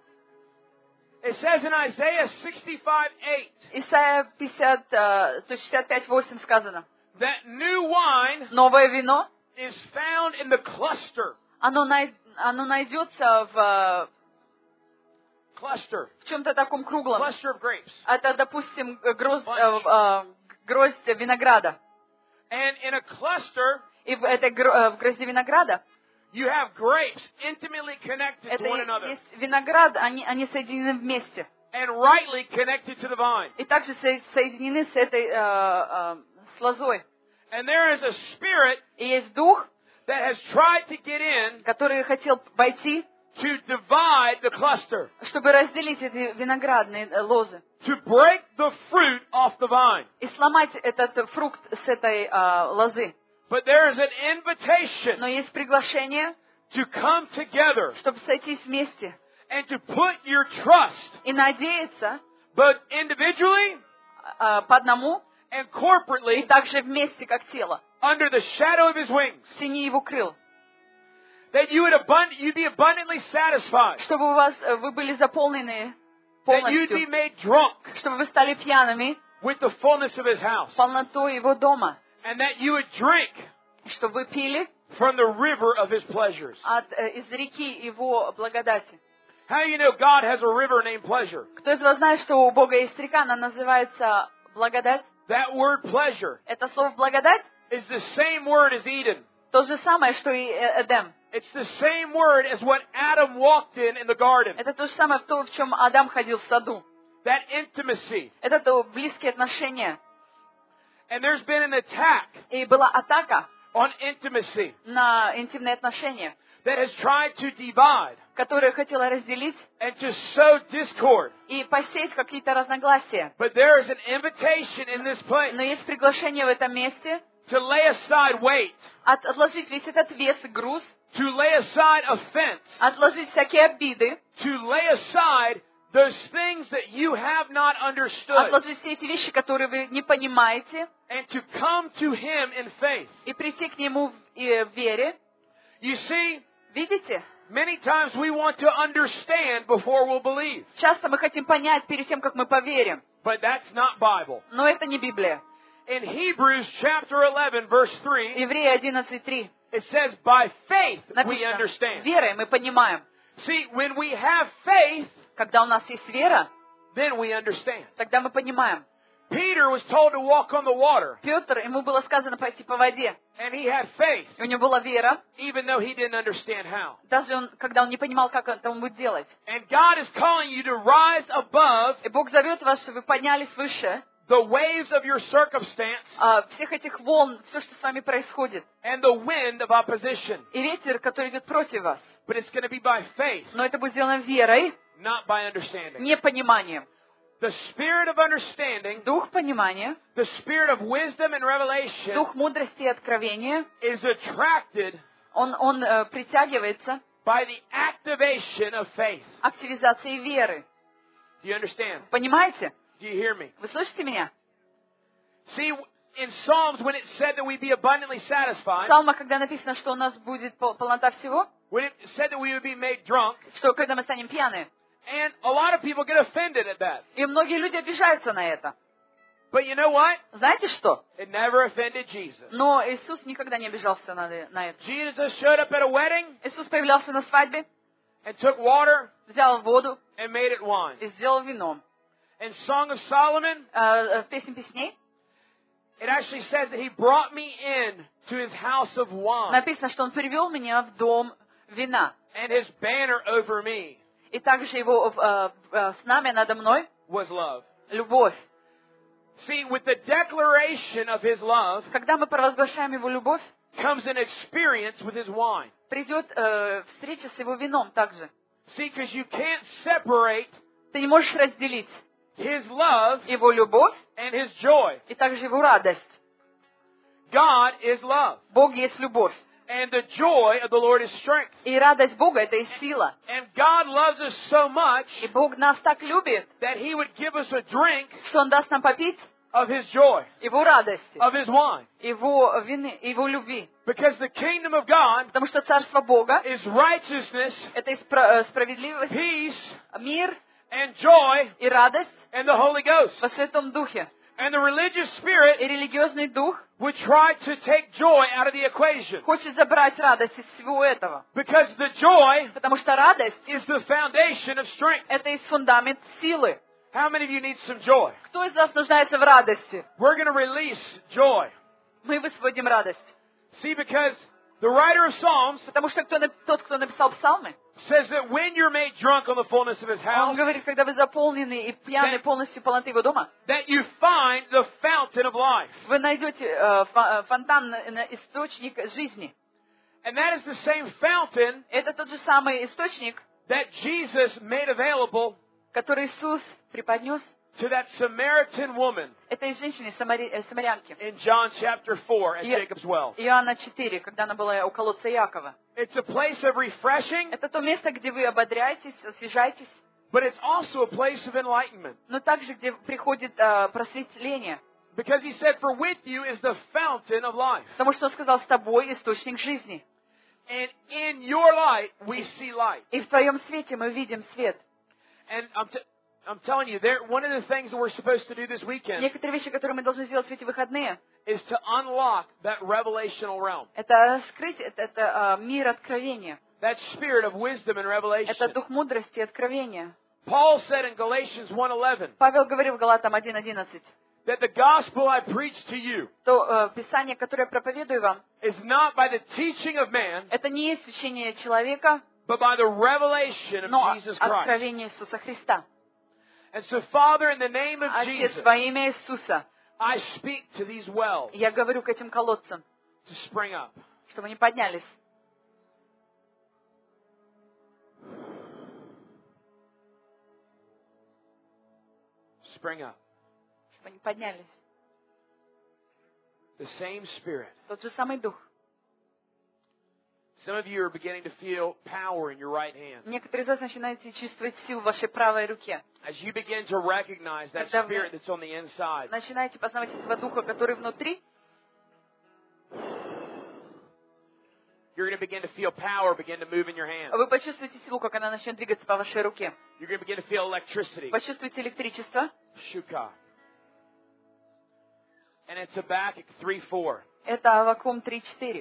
It says in Isaiah sixty-five eight Исайя пятьдесят, э, то есть шестьдесят пять восемь сказано. that new wine Новое вино, is found in the cluster. оно, най- оно найдется в, Cluster. в чем-то таком круглом. Cluster of grapes. Это, допустим, гроздь, э, э, гроздь винограда. And in a cluster, И в этой гро- э, в грозди винограда you have grapes intimately connected это to one и- another есть виноград, они, они соединены вместе. and rightly connected to the vine. И также со- соединены с этой э, э, с лозой. And there is a spirit И есть дух, that has tried to get in который хотел войти, to divide the cluster, чтобы разделить эти виноградные э, лозы. to break the fruit off the vine. И сломать этот фрукт с этой э, лозы. But there is an invitation Но есть приглашение, to come together чтобы сойтись вместе and to put your trust, и надеяться both individually э, по одному and и corporately, также вместе, как тело, under the shadow of His wings, в тени Его крыл. that you would abund- you'd be abundantly satisfied, Чтобы у вас, э, вы были заполнены that you'd be полностью, made drunk чтобы вы стали пьяными with the fullness of His house, полнотой Его дома, and that you would drink чтобы вы пили from the river of His pleasures. от, э, из реки Его благодати. How do you know God has a river named pleasure? Кто из вас знает, что у Бога есть река, она называется благодать? That word pleasure Это слово благодать is the same word as Eden. то же самое, что и э, Эдем. It's the same word as what Adam walked in in the garden. Это то же самое, то, в чем Адам ходил в саду. That intimacy. Это то близкие отношения. And there's been an attack И была атака on intimacy на интимные отношения, that has tried to divide которая хотела разделить and to sow discord. и посеять какие-то разногласия. But there is an invitation in this place Но есть приглашение в этом месте to lay aside weight, от- отложить весь этот вес и груз, to lay aside offense, отложить всякие обиды, to lay aside those things that you have not understood, отложить все эти вещи, которые вы не понимаете, and to come to Him in faith. и прийти к Нему в, э, в вере. You see, Видите? many times we want to understand before we'll believe. Часто мы хотим понять перед тем, как мы поверим. But that's not Bible. Но это не Библия. In Hebrews chapter eleven, verse three, Евреи одиннадцать три it says, by faith we написано, understand. верой мы понимаем. See, when we have faith, Когда у нас есть вера, then we understand. тогда мы понимаем. Peter was told to walk on the water, Петр, ему было сказано пойти по воде. and he had faith, И у него была вера, even though he didn't understand how. даже он, когда он не понимал, как это он будет делать. And God is calling you to rise above И Бог зовет вас, чтобы вы поднялись выше the waves of your circumstance а, всех этих волн, все, что с вами происходит. and the wind of opposition. И ветер, который идет против вас. But it's going to be by faith, Но это будет сделано верой, not by understanding. не пониманием. The spirit of understanding, Дух понимания, the spirit of wisdom and revelation дух мудрости и откровения, is attracted он, он э, притягивается by the activation of faith. активизацией веры. Do you understand? Понимаете? Do you hear me? Вы слышите меня? See, in Psalms, when it said that we'd be abundantly В satisfied, Псалмах, когда написано, что у нас будет пол- полнота всего, when it said that we would be made drunk, что когда мы станем пьяны, and a lot of people get offended at that. и многие люди обижаются на это. But you know what? Знаете что? It never offended Jesus. Но Иисус никогда не обижался на, на это. Jesus showed up at a wedding Иисус появлялся на свадьбе, and took water взял воду and made it wine. и сделал вином. in Song of Solomon, э, в песне песней, it actually says that he brought me in to his house of wine написано, что Он привел меня в дом вина. and his banner over me И также Его э, э, знамя надо мной — was love. любовь. See, with the declaration of his love Когда мы провозглашаем Его любовь, comes an experience with his wine. придет э, встреча с Его вином также. See, because you can't separate Ты не можешь разделить his love Его любовь and his joy. и также Его радость. God is love. Бог есть любовь. And the joy of the Lord is strength. И радость Бога — это и сила. And God loves us so much И Бог нас так любит, that he would give us a drink что Он даст нам попить of his joy, Его радости, of his wine. Его вины, Его любви. Because the kingdom of God Потому что Царство Бога is righteousness, — это и спра- э, справедливость, peace, мир and joy, и радость and the Holy Ghost. во Святом Духе. And the religious spirit И религиозный дух would try to take joy out of the equation. хочет забрать радость из всего этого. Because the joy Потому что радость is the foundation of strength. — это и фундамент силы. How many of you need some joy? Кто из вас нуждается в радости? We're going to release joy. Мы высвободим радость. See, because the writer of Psalms Потому что кто, нап- тот, кто написал псалмы, says that when you're made drunk on the fullness of his он house, говорит, когда вы заполнены и пьяны полностью полноты Его дома, that you find the fountain of life. вы найдете э, фа- э, фонтан, на- на источник жизни. And that is the same fountain Это тот же самый источник, that Jesus made available который Иисус преподнес to that Samaritan woman этой женщине, самари- э, самарянке. in John chapter four at Я- Jacob's well. Иоанна четыре, когда она была у колодца Иакова. It's a place of refreshing, Это то место, где вы ободряетесь, освежаетесь, but it's also a place of enlightenment. но также, где приходит э, просветление. Because he said, for with you is the fountain of life. Потому что Он сказал, с тобой источник жизни. And in your light, we see light. И в твоем свете мы видим свет. And I'm, t- I'm telling you, there, one of the things that we're supposed to do this weekend Некоторые вещи, которые мы должны сделать в эти выходные, is to unlock that revelational realm, это раскрыть, это, это э, мир откровения. that spirit of wisdom and revelation. Это дух мудрости и откровения. Paul said in Galatians one eleven Павел говорил в Галатам один одиннадцать, that the gospel I preach to you то э, Писание, которое я проповедую вам, is not by the teaching of man, это не есть учение человека, but by the revelation of но Jesus Christ. откровение Иисуса Христа. And so, Father, in the name of Отец, Jesus, во имя Иисуса, I speak to these wells я говорю к этим колодцам, to spring up. чтобы они поднялись. Spring up. Чтобы они поднялись. The same spirit. Тот же самый дух. Some of you are beginning to feel power in your right hand. Некоторые из вас начинаете чувствовать силу в вашей правой руке. As you begin to recognize that Когда вы spirit that's on the inside, начинаете познавать этого духа, который внутри, you're going to begin to feel power begin to move in your hand. вы почувствуете силу, как она начнет двигаться по вашей руке. You're going to begin to feel electricity. Почувствуете электричество. Shuka. And it's Habakkuk three four. Это Аввакум три четыре.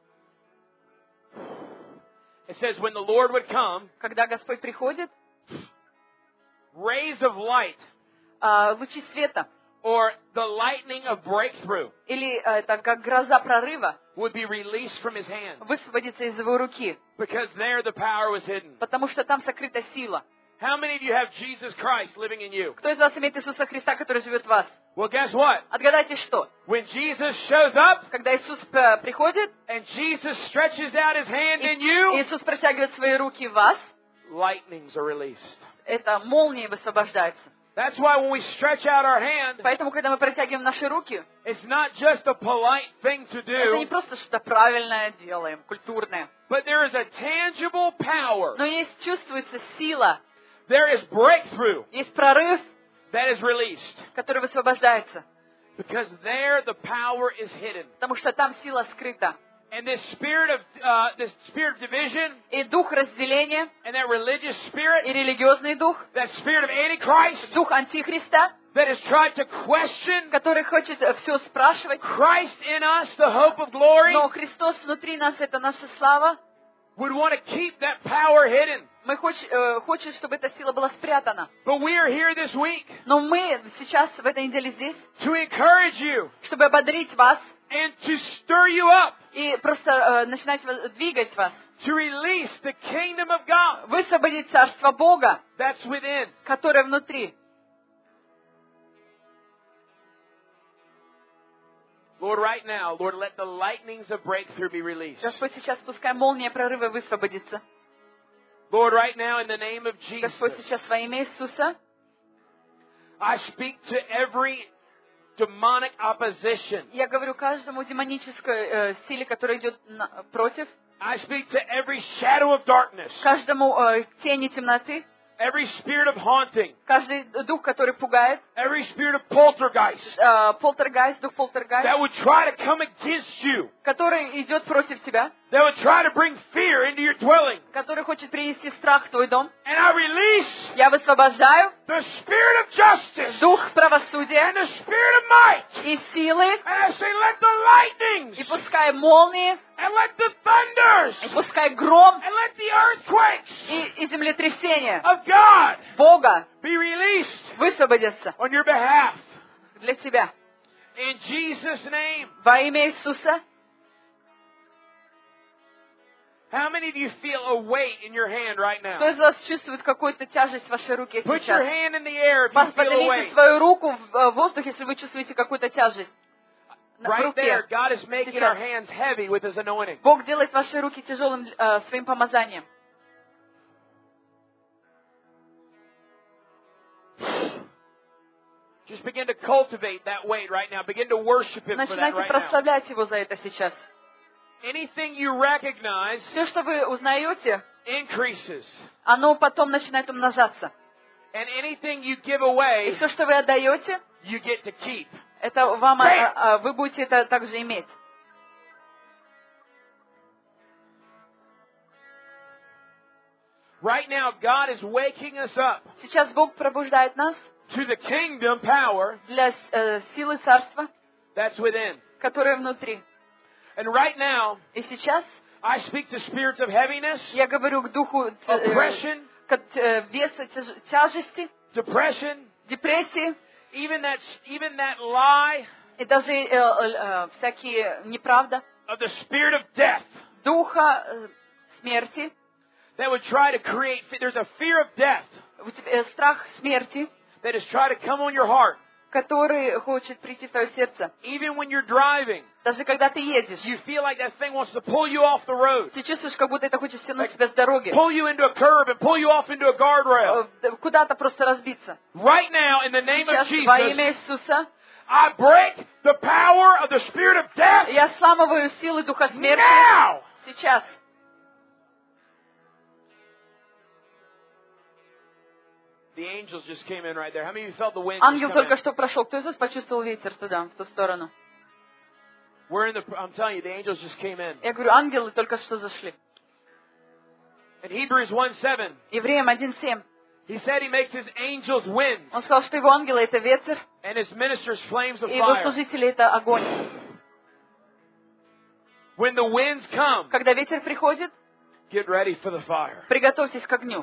It says, when the Lord would come, Когда Господь приходит, rays of light а, лучи света, or the lightning of breakthrough или а, это как гроза прорыва, would be released from his hands. высвободится из его руки, Because there the power was hidden. потому что там сокрыта сила. How many of you have Jesus Christ living in you? Кто из вас имеет Иисуса Христа, который живет в вас? Well, guess what? Отгадайте что? When Jesus shows up Когда Иисус э, приходит, and Jesus stretches out his hand и in you, Иисус протягивает свои руки в вас, lightnings are released. это молнии высвобождаются. That's why when we stretch out our hand, Поэтому, когда мы протягиваем наши руки, it's not just a polite thing to это не do, просто что-то правильное делаем, культурное. but there is a tangible power. Но есть, чувствуется сила, There is breakthrough есть прорыв, that is released. который высвобождается. Because there the power is hidden. Потому что там сила скрыта. And this spirit of uh, this spirit of division И дух разделения, and that religious и spirit, религиозный дух, that spirit of Antichrist дух Антихриста, that has tried to question который хочет все спрашивать. Christ in us, the hope of glory, Но Христос внутри нас — это наша слава. would want to keep that power hidden. Мы хоч, э, хотим, чтобы эта сила была спрятана. But we are here this week Но мы сейчас, в этой неделе здесь, to encourage you чтобы ободрить вас and to stir you up и просто э, начинать вас- двигать вас, to release the kingdom of God высвободить царство Бога, that's within. которое внутри. Lord, right now, Lord, let the lightnings of breakthrough be released. Господь, сейчас пускай молния прорыва высвободится. Lord, right now, in the name of Jesus, Господь, сейчас во имя Иисуса I speak to every demonic opposition. я говорю каждому демонической э, силе, которая идет на- против, I speak to every shadow of darkness, каждому э, тени темноты, every spirit of haunting, каждый дух, который пугает, every spirit of poltergeist э, полтергайст, дух полтергайст, that would try to come against you, который идет против тебя, that would try to bring fear into your dwelling. который хочет принести страх в твой дом. And I release Я высвобождаю the spirit of justice дух правосудия and the spirit of might. и силы, And I say, let the lightnings и пускай молнии, and let the thunders и пускай гром and let the earthquakes и, и землетрясения of God Бога be released высвободятся on your behalf. для тебя. In Jesus' name. Во имя Иисуса. How many of you feel a weight in your hand right Кто now? из вас чувствует какую-то тяжесть в вашей руке Put your сейчас? hand in the air if you Вас feel a поднимите weight. свою руку в э, воздух, если вы чувствуете какую-то тяжесть на- в Right there, руке. God is making Сейчас. our hands heavy with His anointing. Бог делает ваши руки тяжелым э, своим помазанием. Just begin to cultivate that weight right now. Begin to worship Him for that Начинайте right now. прославлять Его за это сейчас. Anything you recognize Все, что вы узнаете, increases. оно потом начинает умножаться. And anything you give И away, все, что вы отдаете, you get to keep. это вам, Bam! а, а, вы будете это также иметь. Right now, God is waking us up Сейчас Бог пробуждает нас to the kingdom power для э, силы царства, that's within. которое внутри. And right now, И сейчас I speak to spirits of heaviness, я говорю к духу э, oppression, к э, веса, тяж- тяжести, depression, депрессии even that, even that lie и даже э, э, э, всякие неправда, of the spirit of death духа э, смерти, that would try to create, there's a fear of death у тебя, э, страх смерти, that is trying to come on your heart. который хочет прийти в твое сердце. Even when you're driving, Даже когда ты едешь, you feel like that thing wants to pull you off the road, ты чувствуешь, как будто это хочет стянуть тебя с дороги, pull you into a curb and pull you off into a guardrail. э, куда-то просто разбиться. Right now, in the name of Сейчас во Jesus, имя Иисуса I break the power of the spirit of death я сламываю силы духа смерти now. сейчас. The angels just came in right there. How many of you felt the wind? just Ангел come только in? что прошел. Кто из вас почувствовал ветер туда, в ту сторону? We're in the. I'm telling you, the angels just came in. Я говорю, ангелы только что зашли. In Hebrews one seven, Евреям один семь. he said he makes his angels winds Он сказал, что его ангелы — это ветер, and his ministers flames of и его fire. служители — это огонь. When the winds come, Когда ветер приходит, get ready for the fire. приготовьтесь к огню.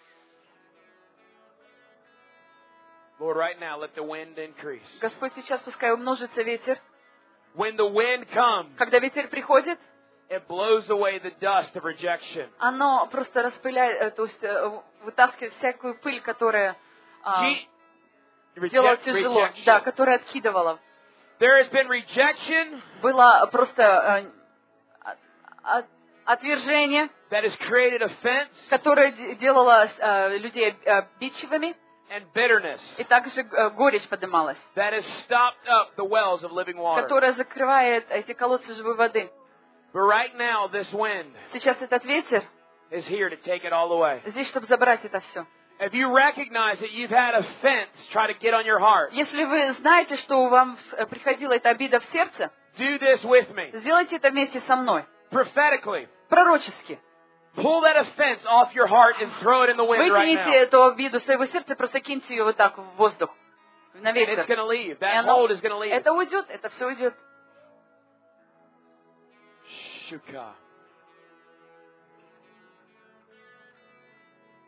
Lord, right now, let the wind increase. Господь, сейчас пускай умножится ветер. When the wind comes, Когда ветер приходит, it blows away the dust of rejection. оно просто распыляет, э, то есть э, вытаскивает всякую пыль, которая а, Ge- делала reject- тяжело, rejection. да, которая откидывала. There has been rejection Было просто э, от- отвержение, that has created offense которое де- делало э, людей обидчивыми, and bitterness и также э, горечь поднималась, that has stopped up the wells of living water. которая закрывает эти колодцы живой воды. But right now, this wind Сейчас этот ветер is here to take it all away. здесь, чтобы забрать это все. If you recognize that you've had offense try to get on your heart, Если вы знаете, что вам э, приходила эта обида в сердце, do this with me. сделайте это вместе со мной, Prophetically, пророчески. pull that offense off your heart and throw it in the wind right Вытяните now. эту обиду своего сердца, просто киньте ее вот так в воздух, на And it's ветер. going to leave. И That оно- hold is going to leave. это уйдет, это все уйдет. Shuka.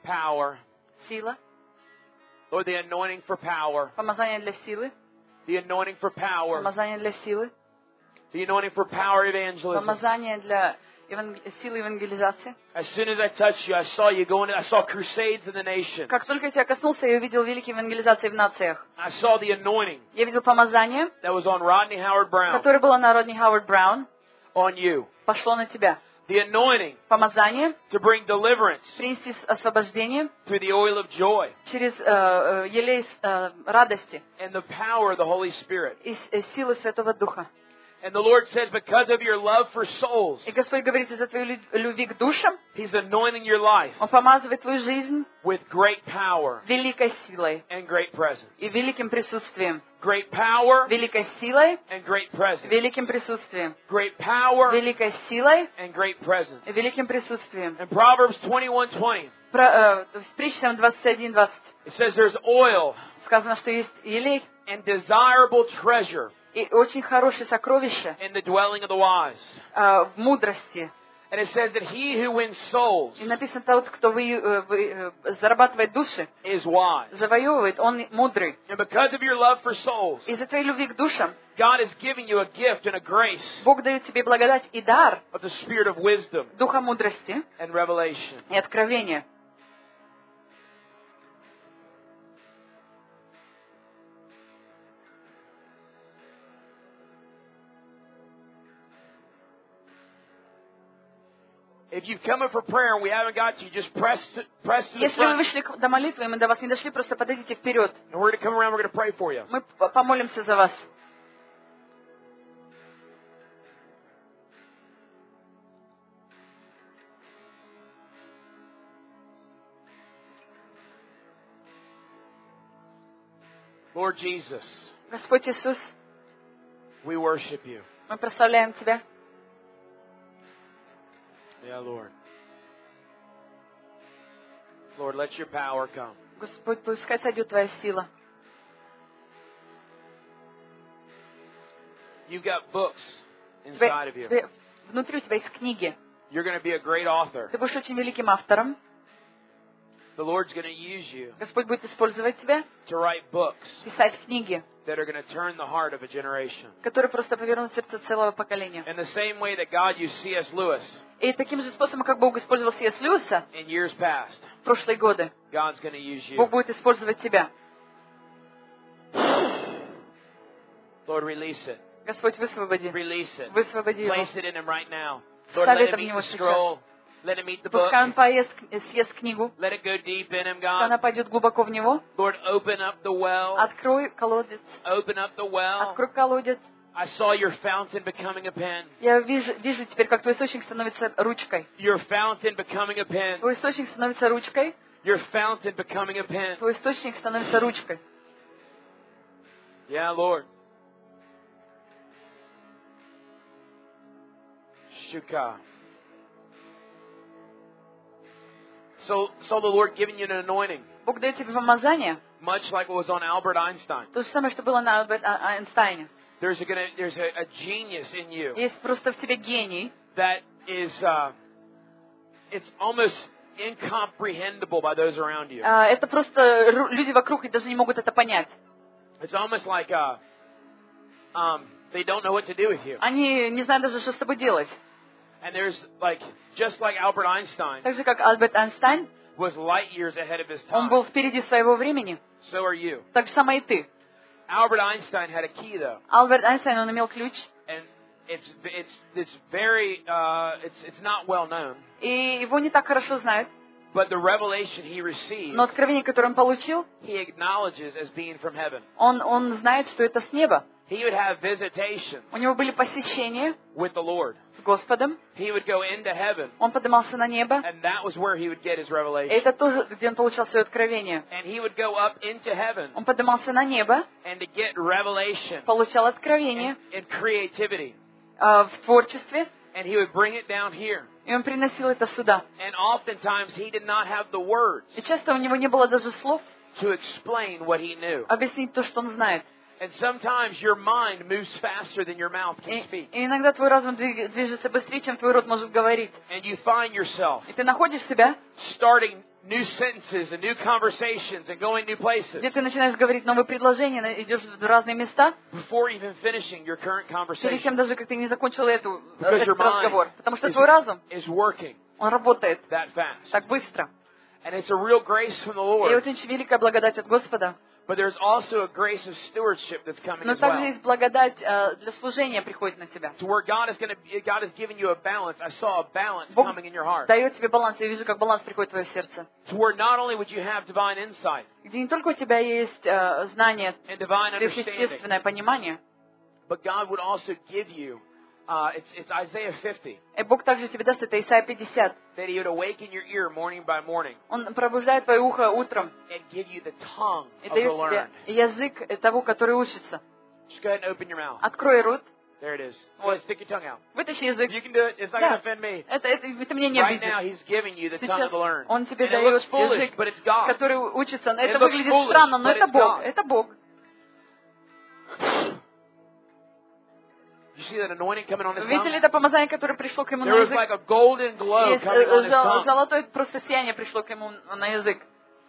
power. Сила. Lord, the anointing for power. Помазание для силы. The anointing for power. Помазание для силы. The anointing for power evangelism. Помазание для еван- силы евангелизации. As soon as I touched you, I saw you going, I saw crusades in the nation. Как только я тебя коснулся, я увидел великие евангелизации в нациях. I saw the anointing Я видел помазание, that was on Rodney Howard Brown, которое было на Родни Хауард Браун, on you. пошло на тебя. The anointing Помазание to bring deliverance принести освобождение through the oil of joy через э, э, елей э, радости and the power of the Holy Spirit. и с- э, силы Святого Духа. And the Lord says, because of your love for souls, И Господь говорит, из-за твоей лю- любви к душам, He's anointing your life Он помазывает твою жизнь with great power великой силой and great presence. и великим присутствием. Great power Великой силой, and great presence. великим присутствием. Great power Великой силой and great presence. и великим присутствием. In Proverbs twenty-one twenty, Про, э, в притчам двадцать один двадцать it says there's oil сказано, что есть елей and desirable treasure и очень хорошее сокровище in the dwelling of the wise. э, в мудрости. And it says that he who wins souls И написано, тот, кто вы, э, вы, э, зарабатывает души, is wise. завоевывает, он мудрый. And because of your love for souls, Из-за твоей любви к душам God is giving you a gift and a grace Бог дает тебе благодать и дар of the spirit of wisdom духа мудрости and revelation. и откровения. If you've come in for prayer and we haven't got you, just press to, press to the Если вы front. вышли к- до молитвы, и мы до вас не дошли, просто подойдите вперед. And we're going to come around, we're going to pray for you. Мы п- помолимся за вас. Lord Jesus, Господь Иисус, we worship you. мы прославляем Тебя. Yeah, Lord. Lord, let your power come. Господь, пускай сойдет Твоя сила. You've got books Тебе- inside of you. тебе- внутри у тебя есть книги. You're going to be a great author. Ты будешь очень великим автором. The Lord's going to use you Господь будет использовать тебя, to write books писать книги, that are going to turn the heart of a generation. которые просто повернут сердце целого поколения. In the same way that God used C S Lewis И таким же способом, как Бог использовал Си Эс Льюиса in years past, в прошлые годы, God's going to use you. Бог будет использовать тебя. Lord, release it. Господь, высвободи. Release it. Высвободи его. Place it in him right now. Lord, Вставь let это him в eat него the сейчас. scroll. Let him eat the book. Пускай он поест, э, съест книгу, Let it go deep in him, пускай она God. пойдет глубоко в него. Lord, open up the well. Открой колодец, Open up the well. открой колодец. I saw your fountain becoming a pen. Я вижу, вижу теперь, как твой источник становится ручкой. Your fountain becoming a pen. Твой источник становится ручкой, Your fountain becoming a pen. твой источник становится ручкой. Yeah, Lord. Shuka. So, so the Lord giving you an anointing, Бог дает тебе помазание, much like what was on Albert Einstein. то же самое, что было на Альберт А- Айнштейне. There's a, gonna, there's a, a genius in you Есть просто в тебе гений, that is, uh, it's almost incomprehensible by those around you. А, это просто ру- люди вокруг и даже не могут это понять. It's almost like uh, um, they don't know what to do with you. Они не знают даже, что с тобой делать. And there's like, just like Albert Einstein Так же, как Альберт Айнштейн, was light years ahead of his он time, был впереди своего времени. so are you. Так же самое и ты. Albert Einstein had a key though, Альберт Айнштейн, он имел ключ, and it's it's it's very uh, it's it's not well known, и его не так хорошо знают. but the revelation he received, Но откровение, которое он получил, he acknowledges as being from heaven. он, он знает, что это с неба. He would have visitations У него были посещения with the Lord. с Господом, He would go into heaven, он поднимался на небо. and that was where he would get his И revelation. это тоже, где он получал свое откровение. And he would go up into heaven Он поднимался на небо, and to get revelation получал откровение and, and creativity, э, в творчестве, and he would bring it down here. и он приносил это сюда. And oftentimes he did not have the words И часто у него не было даже слов to explain what he knew. объяснить то, что он знает. And sometimes your mind moves faster than your mouth can И, speak. и иногда твой разум двиг- движется быстрее, чем твой рот может говорить. And you find yourself И ты находишь себя, starting new sentences and new conversations and going new places где ты начинаешь говорить новые предложения, на- идешь в разные места, before even finishing your current перед тем conversation. даже, как ты не закончил эту, Because этот your mind разговор. Потому что is, твой разум, is working он работает that fast. так быстро. And it's a real grace from the И Lord. очень великая благодать от Господа. But there's also a grace of stewardship that's coming Но as также well. есть благодать э, для служения приходит на тебя. To where God is going to, God is giving you a balance. I saw a balance Бог coming in your heart. дает тебе баланс. Я вижу, как баланс приходит в твое сердце. To where not only would you have divine insight Где не только у тебя есть э, знание, and divine understanding, сверхъестественное понимание, but God would also give you, uh, it's, it's Isaiah fifty, и Бог также тебе даст, это Исайя пятьдесят. that He would awaken your ear morning by morning Он пробуждает твое ухо утром and give you the tongue и of the дает тебе learned. язык того, который учится. Just go ahead and open your mouth. Открой рот, There it is. Go ahead, stick your tongue out. вытащи язык. You can do it. It's not Да. going to offend me. Это, это, это меня не Right now, обидит. He's giving you the tongue of Сейчас the learned. Он тебе And it looks дает foolish, язык, but it's God. который учится. It Это looks выглядит foolish, странно, но but это it's Бог. God. Это Бог. You see that anointing coming on His Видели tongue? это помазание, которое пришло к ему на There was язык? like a golden glow Есть, coming on э, His зо- tongue. золотое просто сияние пришло к ему на язык.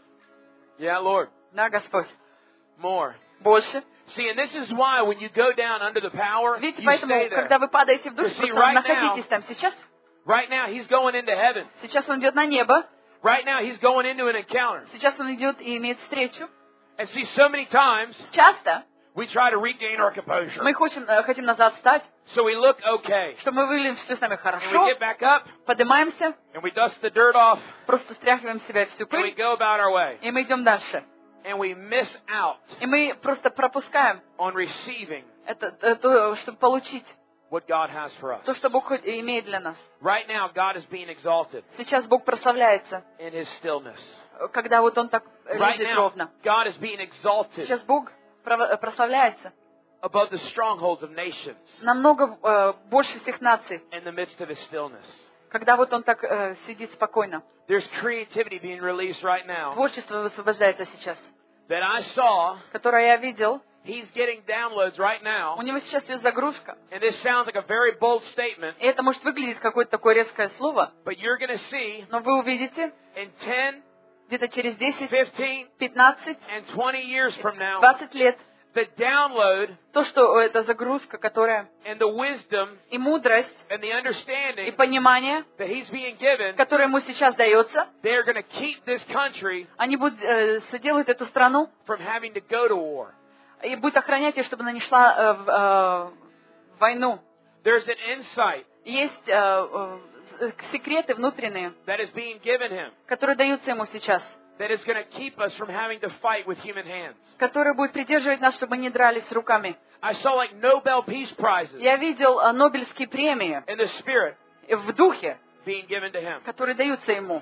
Yeah, Lord. Да, Господь. More. Больше. See, and this is why when you go down under the power, Видите, you поэтому, stay когда there. вы падаете в душ, You see, просто right находитесь там. Сейчас, Right now, He's going into heaven. сейчас он идет на небо. Right now, He's going into an encounter. Сейчас он идет и имеет встречу. And see, so many times, Часто we try to regain our composure. мы хотим, э, хотим назад встать, So we look okay. чтобы мы выглядели все с нами And we хорошо, get back up, поднимаемся, and we dust the dirt off, просто стряхиваем с себя всю and we пыль, go about our way. и мы идем дальше. And we miss out И мы просто пропускаем on receiving это, э, то, чтобы получить what God has for us. то, что Бог хоть и имеет для нас. Right now, God is being exalted Сейчас Бог прославляется, in His stillness. когда вот Он так Right лежит now, ровно. God is being exalted Сейчас Бог прово- прославляется above the strongholds of nations намного э, больше всех наций, in the midst of His stillness. когда вот Он так э, сидит спокойно. There's creativity being released right now Творчество высвобождается сейчас, that I saw. которое я видел. He's getting downloads right У now. него сейчас есть загрузка. And this sounds like a very bold statement, И это может выглядеть какое-то такое резкое слово, but you're going to see но вы увидите in ten, где-то через десять, fifteen, пятнадцать, and twenty years from now, двадцать лет the download то, что это загрузка, которая and the wisdom и мудрость, and the и understanding понимание, that He's being given, которое ему сейчас дается, they're going to keep this country они будут э, соделают эту страну from having to go to war. и будут охранять ее, чтобы она не шла э, в, э, в войну. There's an insight Есть э, э, секреты внутренние, that is being given Him которые даются ему сейчас, that is going to keep us from having to fight with human hands. которые будут придерживать нас, чтобы мы не дрались руками. I saw like Nobel Peace Prizes Я видел э, Нобелевские премии in the Spirit в духе, being given to Him. которые даются ему.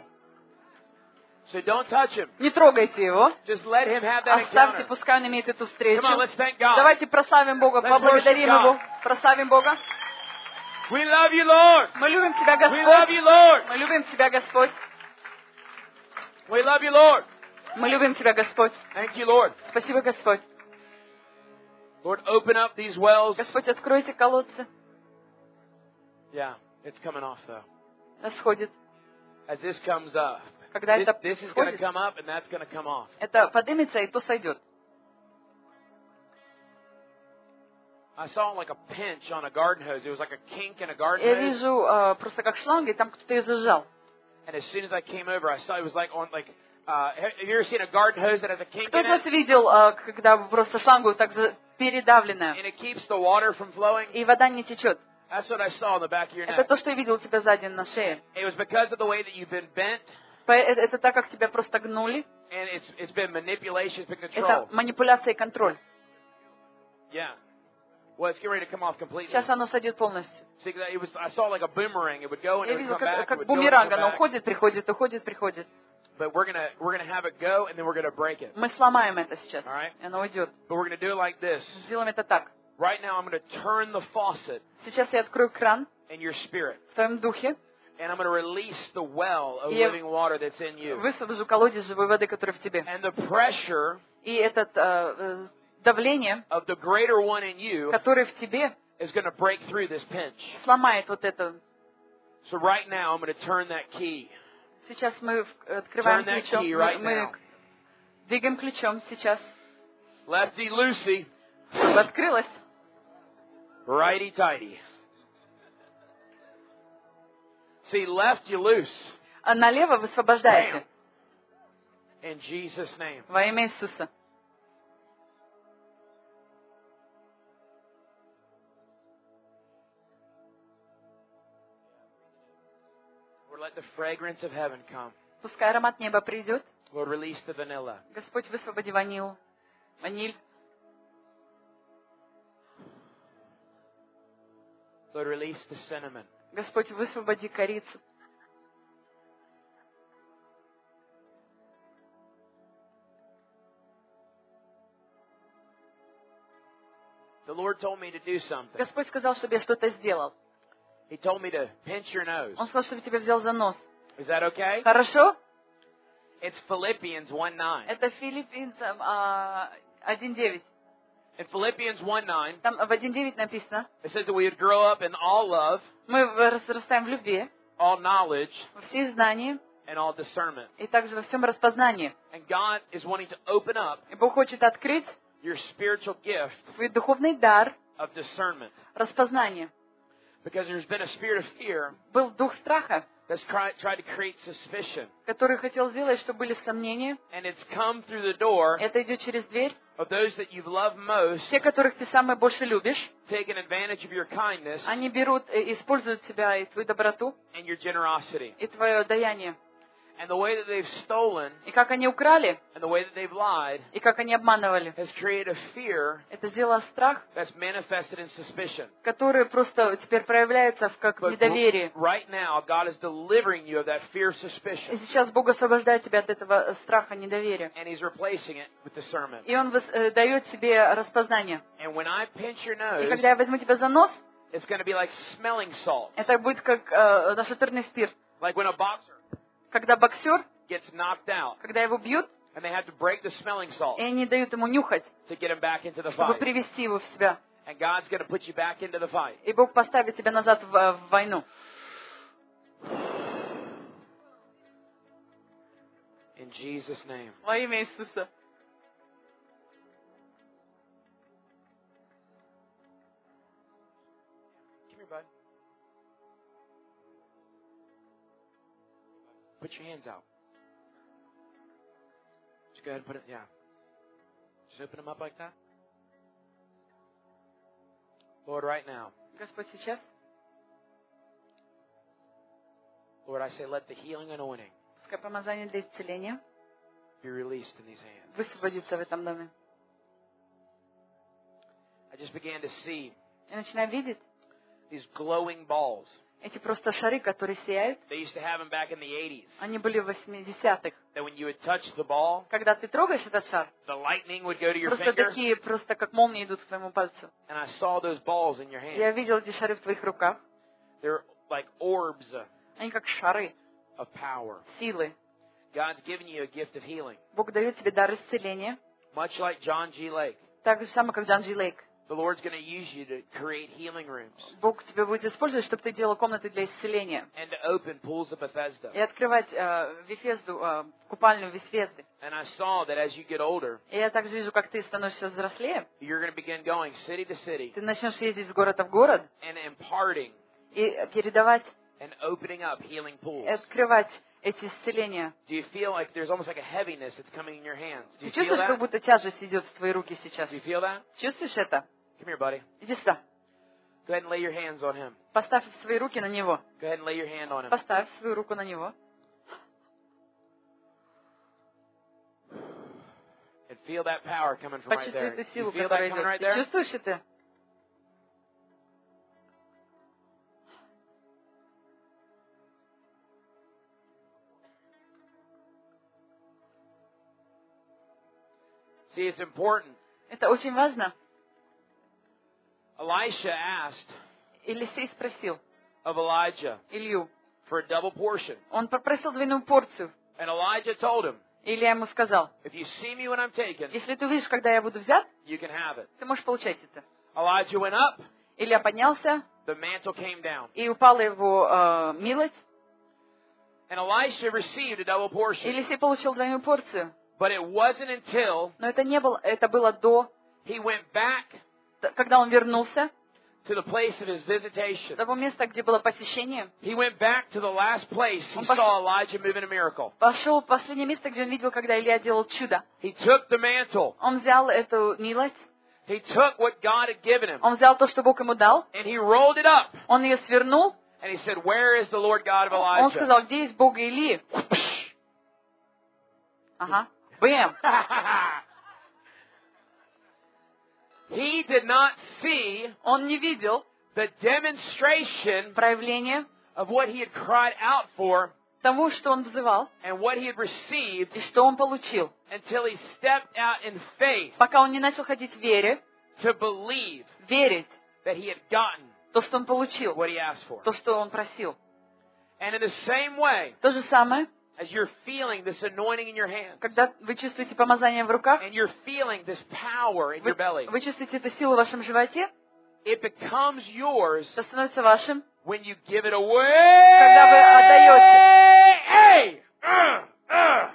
So don't touch Him. Не трогайте его, Just let Him have that оставьте, encounter. пускай он имеет эту встречу. Come on, let's thank God. Давайте прославим Бога, Let's поблагодарим worship God. Его, прославим Бога. We love you, Lord. Мы любим Тебя, We love Господь. you, Lord. Мы любим Тебя, Господь. We love you, Lord. Мы любим Тебя, Господь. Thank you, Lord. Спасибо, Господь. Lord, open up these wells. Господь, откройте колодцы. Yeah, it's coming off though. Сходит. As this comes up, Когда this, это this is going to сходит, come up and that's going to come off. это поднимется и то сойдет. I saw like a pinch on a garden hose. It was like a kink in a garden Я hose. вижу э, просто как шланга, и там кто-то ее зажал. And as soon as I came over, I saw it was like on like. Uh, have have you ever seen a garden hose that has a kink Кто in из вас it видел, э, когда просто шлангу так за- передавленная, and it keeps the water from flowing? и вода не течет? That's what I saw on the back of your Это neck. то, что я видел у тебя сзади на шее. It was because of the way that you've been bent, По- Это, это так, как тебя просто гнули. and it's it's been manipulation, it's been Это control. манипуляция и контроль. Yeah. Well, it's getting ready to come off completely. Сейчас оно сойдет полностью. See, that it was. I saw like a boomerang. It would go and Я it would видел, come как, back. It как would go and бумеранг, come оно back. уходит, приходит, уходит, приходит. But we're gonna we're gonna have it go, and then we're gonna break it. Мы сломаем это сейчас, Alright. и оно уйдет. But we're gonna do it like this. Сделаем это так. Right now, I'm gonna turn the faucet Сейчас я открою кран in your spirit, в твоем духе, and I'm gonna release the well of Я living water that's in you. высвобожу колодец живой воды, который в тебе. And the pressure И этот э, э, давление, of the greater one in you которое в тебе, is going to break through this pinch. сломает вот это. So right now, I'm going to turn that key. Сейчас мы в- открываем Turn that ключом. key Мы, right мы now. двигаем ключом сейчас. Lefty loosey, Чтобы открылось. righty tighty. See, left you loose. А налево высвобождаете. In Jesus' name. Во имя Иисуса. Lord, let the fragrance of heaven come. Пускай аромат неба придет. Lord, release the vanilla. Господь, высвободи ванил. Ваниль. Lord, release the cinnamon. Господь, высвободи корицу. The Lord told me to do something. Господь сказал, чтобы я что-то сделал. He told me to pinch your nose. Он сказал, чтобы тебя взял за нос. Is that okay? Хорошо? It's Philippians one nine. Это Филиппийцам а, один девять. In Philippians one nine, Там в один девять написано. it says that we would grow up in all love, Мы возрастаем в любви, all knowledge, во всей знании and all discernment. и также во всем распознании. And God is wanting to open up И Бог хочет открыть your spiritual gift твой духовный дар, of discernment. распознание. Because there's been a spirit of fear Был дух страха, that's cri- tried to create suspicion. который хотел сделать, чтобы были сомнения. And it's come through the door Это идет через дверь. of those that you've loved most, Те, которых ты самое больше любишь, taking advantage of your kindness они берут, и используют тебя и твою доброту, and your generosity. и твое даяние. And the way that they've stolen И как они украли, and the way that they've lied и как они обманывали. has created a fear Это сделало страх, that's manifested in suspicion. который просто теперь проявляется в как But недоверие. right now, God is delivering you of that fear of И suspicion, сейчас Бог освобождает тебя от этого страха, недоверия. and He's replacing it with discernment. И Он выс- э, дает тебе распознание. And when I pinch your И nose, когда я возьму тебя за нос, it's going to be like smelling salts. это будет как э, нашатырный спирт. Like when a boxer Когда боксер, gets knocked out, когда его бьют, and they have to break the smelling salt и они дают ему нюхать, to get him back into the чтобы fight. привести его в себя. And God's going to put you back into the fight. И Бог поставит тебя назад в, э, в войну. In Jesus' name. Во имя Иисуса. Come here, bud. Put your hands out. Just go ahead and put it, yeah. Just open them up like that. Lord, right now, Господь, сейчас, Lord, I say, let the healing anointing пускай помазание для исцеления be released in these hands. высвободится в этом доме. I just began to see Я начинаю видеть these glowing balls. эти просто шары, которые сияют. They used to have them back in the eighties. Они были в восьмидесятых. That when you would touch the ball, Когда ты трогаешь этот шар, the lightning would go to your просто finger, такие, просто как молнии идут к твоему пальцу. and I saw those balls in your Я hand. видел эти шары в твоих руках. They're like orbs Они как шары, of power. силы. God's given you a gift of healing, Бог дает тебе дар исцеления. much like John G. Lake. Так же самое, как Джан Джи Лейк. The Lord's going to use you to create healing rooms Бог тебя будет использовать, чтобы ты делал комнаты для исцеления. and to open pools of Bethesda. И открывать э, Вифезду, э, купальню Вифезды. And I saw that as you get older, И я также вижу, как ты становишься взрослее. you're going to begin going city to city Ты начнешь ездить с города в город and imparting и передавать, and opening up healing и pools. открывать эти исцеления. Do you feel like there's almost like a heaviness that's coming in your hands? Do Ты you feel чувствуешь, как that? будто тяжесть идет в твои руки сейчас? Do you feel that? Чувствуешь это? Come here, buddy. Иди сюда. Go ahead and lay your hands on him. Поставь свои руки на него. Go ahead and lay your hand on him. Поставь свою руку на него. And feel that power coming from right Почувствуй there. эту You силу, feel that которая coming идет. right Ты there? чувствуешь это? See, it's important. Это очень важно. Elisha asked Елисей спросил of Elijah Илью. for a double portion. Он попросил двойную порцию. And Elijah told him, Илья ему сказал, if you see me when I'm taken, если ты увидишь, когда я буду взят, you can have it. ты можешь получать это. Elijah went up, Илья поднялся, the mantle came down. и упала его э, милость. And Elisha received a double portion. Елисей получил двойную порцию. But it wasn't until Но это не было, это было до, he went back т- когда он вернулся to the place of his visitation. до того места, где было посещение. He went back to the last place he Он пошел- saw Elijah moving a miracle. Пошел в последнее место, где он видел, когда Илья делал чудо. He took the mantle. Он взял эту милость, He took what God had given him. он взял то, что Бог ему дал, And he rolled it up. он ее свернул, And he said, where is the Lord God of он Elijah? сказал, где есть Бог Илии? Ага. Бэм! He did not see Он не видел the demonstration проявления of what he had cried out for того, что он взывал, and what he had received и что он получил. until he stepped out in faith Пока он не начал ходить в вере, to believe верить that he had gotten то, что он получил, what he asked for. то, что он просил. And in the same way, То же самое, as you're feeling this anointing in your hands, когда вы чувствуете помазание в руках, and you're feeling this power in вы, your belly, вы чувствуете эту силу в вашем животе, it becomes yours это становится вашим, when you give it away. когда вы отдаете. Hey! Uh, uh.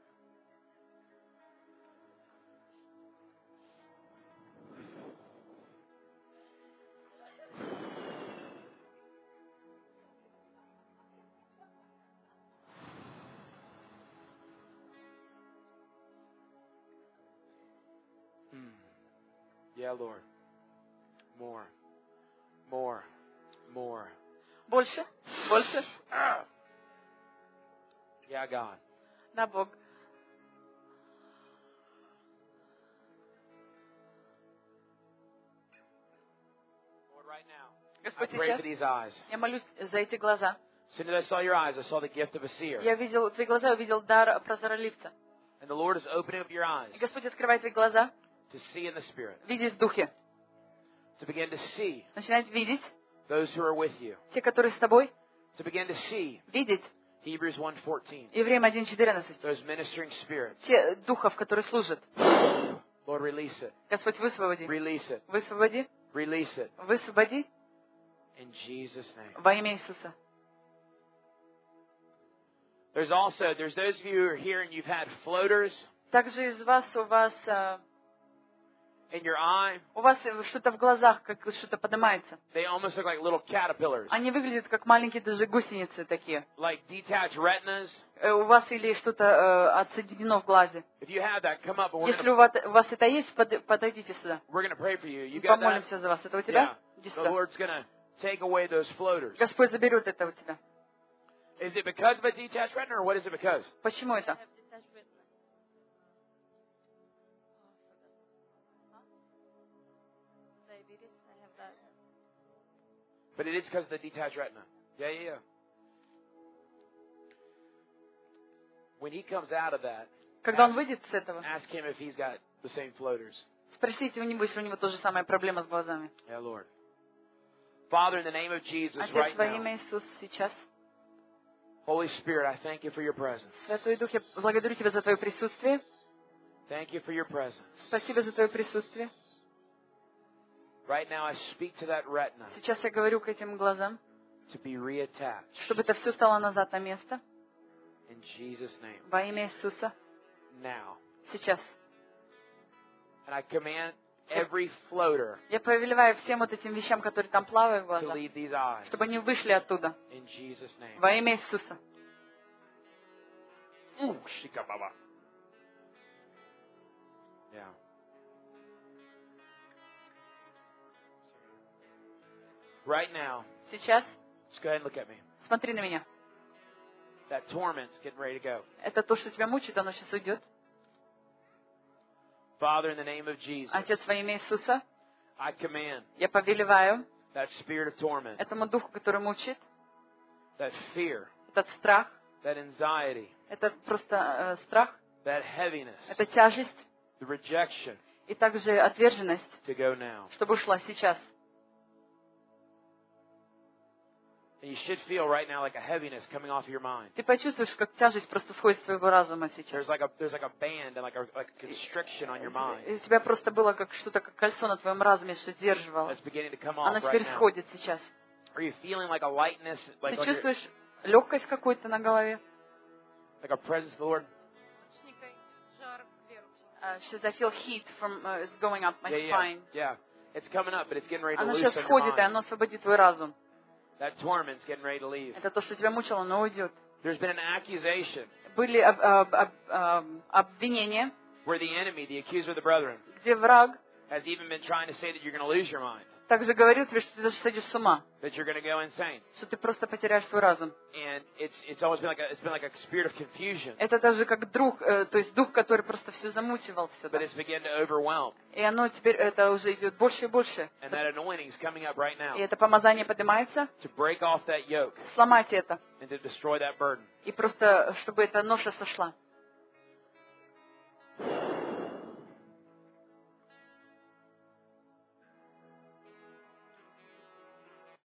Hmm. Yeah, Lord. More. More. More. Больше, больше. Ah. Yeah, God. Да, Бог. Lord, right now, I Господь, pray сейчас for these eyes. я молюсь за эти глаза. As soon as I saw your eyes, I saw the gift of a seer. Я видел твои глаза, увидел дар прозорливца. And the Lord is opening up your eyes И Господь открывает твои глаза, to see in the Spirit, видеть в духе. to begin to see Начинать видеть those who are with you, те, которые с тобой, to begin to see видеть Hebrews one fourteen, Евреям один четырнадцать. those ministering spirits. Те духов, которые служат. Lord, release it, Господь, высвободи. release it, Высвободи, release it высвободи in Jesus' name. во имя Иисуса. There's also, there's those of you who are here and you've had floaters Также из вас, у вас, а, in your eye. у вас что-то в глазах, как что-то поднимается. They almost look like little caterpillars, Они выглядят как маленькие даже гусеницы такие. like detached retinas. Э, У вас или что-то э, отсоединено в глазе. If you have that, come up and we're Если gonna, у вас, у вас это есть, под- подойдите сюда. we're gonna pray for you. You Мы got that? помолимся за вас. Это у Yeah. тебя? Иди The сюда. Lord's gonna take away those floaters. Господь заберет это у тебя. Is it because of a detached retina, or what is it because? Почему это? But it is because of the detached retina. Yeah, yeah, yeah. When he comes out of that, Когда он выйдет с этого, ask him if he's got the same floaters. спросите у него, если у него тоже самая проблема с глазами. Yeah, Lord. Father, in the name of Jesus, Отец, right во now, имя Иисуса сейчас. Holy Spirit, I thank you for your presence. Святой Дух, я благодарю Тебя за Твое присутствие. Thank you for your presence. Спасибо за Твое присутствие. Right now, I speak to that retina Сейчас я говорю к этим глазам, to be reattached. чтобы это все стало назад на место. In Jesus' name. Во имя Иисуса. Now. Сейчас. And I command every floater Я повелеваю всем вот этим вещам, которые там плавают в to глазах, leave these eyes. чтобы они вышли оттуда. In Jesus' name. Во имя Иисуса. Ooh, shikababa. Yeah. Right now, Сейчас. just go ahead and look at me. Смотри на меня. That torment's getting ready to go. Это то, что тебя мучает, оно сейчас уйдет. Father, in the name of Jesus, Отец, во имя Иисуса, I command я повелеваю that spirit of torment, этому духу, который мучает, that fear, этот страх, that anxiety, это просто э, страх, that heaviness, это тяжесть the rejection и также отверженность, to go now. чтобы ушла сейчас. And you should feel right now like a heaviness coming off your mind. Ты почувствуешь, как тяжесть просто сходит с твоего разума сейчас. There's like a there's like a band and like a like a constriction on your mind. И у тебя просто было как что-то, как кольцо на твоем разуме, что сдерживало. That's beginning to come Оно off right теперь now. сходит сейчас. Are you feeling like a lightness, like Ты on your, чувствуешь легкость какую-то на голове? like a presence of the Lord? Uh, she says, I feel heat from uh, it's going up my Yeah, yeah, spine. yeah. It's coming up, but it's getting ready to Оно loose сейчас on your сходит, и mind. оно освободит твой разум. That torment's getting ready to leave. Это то, что тебя мучило, оно уйдет. There's been an accusation Были об- об- об- об- обвинения, where the enemy, the accuser of the brethren, где враг has even been trying to say that you're going to lose your mind, также говорил тебе, что ты даже сойдешь с ума, that you're going to go insane. что ты просто потеряешь свой разум. And it's it's always been like a, it's been like a spirit of confusion, Это даже как друг, э, то есть дух, который просто все замучивал все. but it's beginning to overwhelm. И оно теперь, это уже идет больше и больше. And that anointing is coming up right now И это помазание поднимается, to break off that yoke сломать это. and to destroy that burden. И просто, чтобы эта ноша сошла.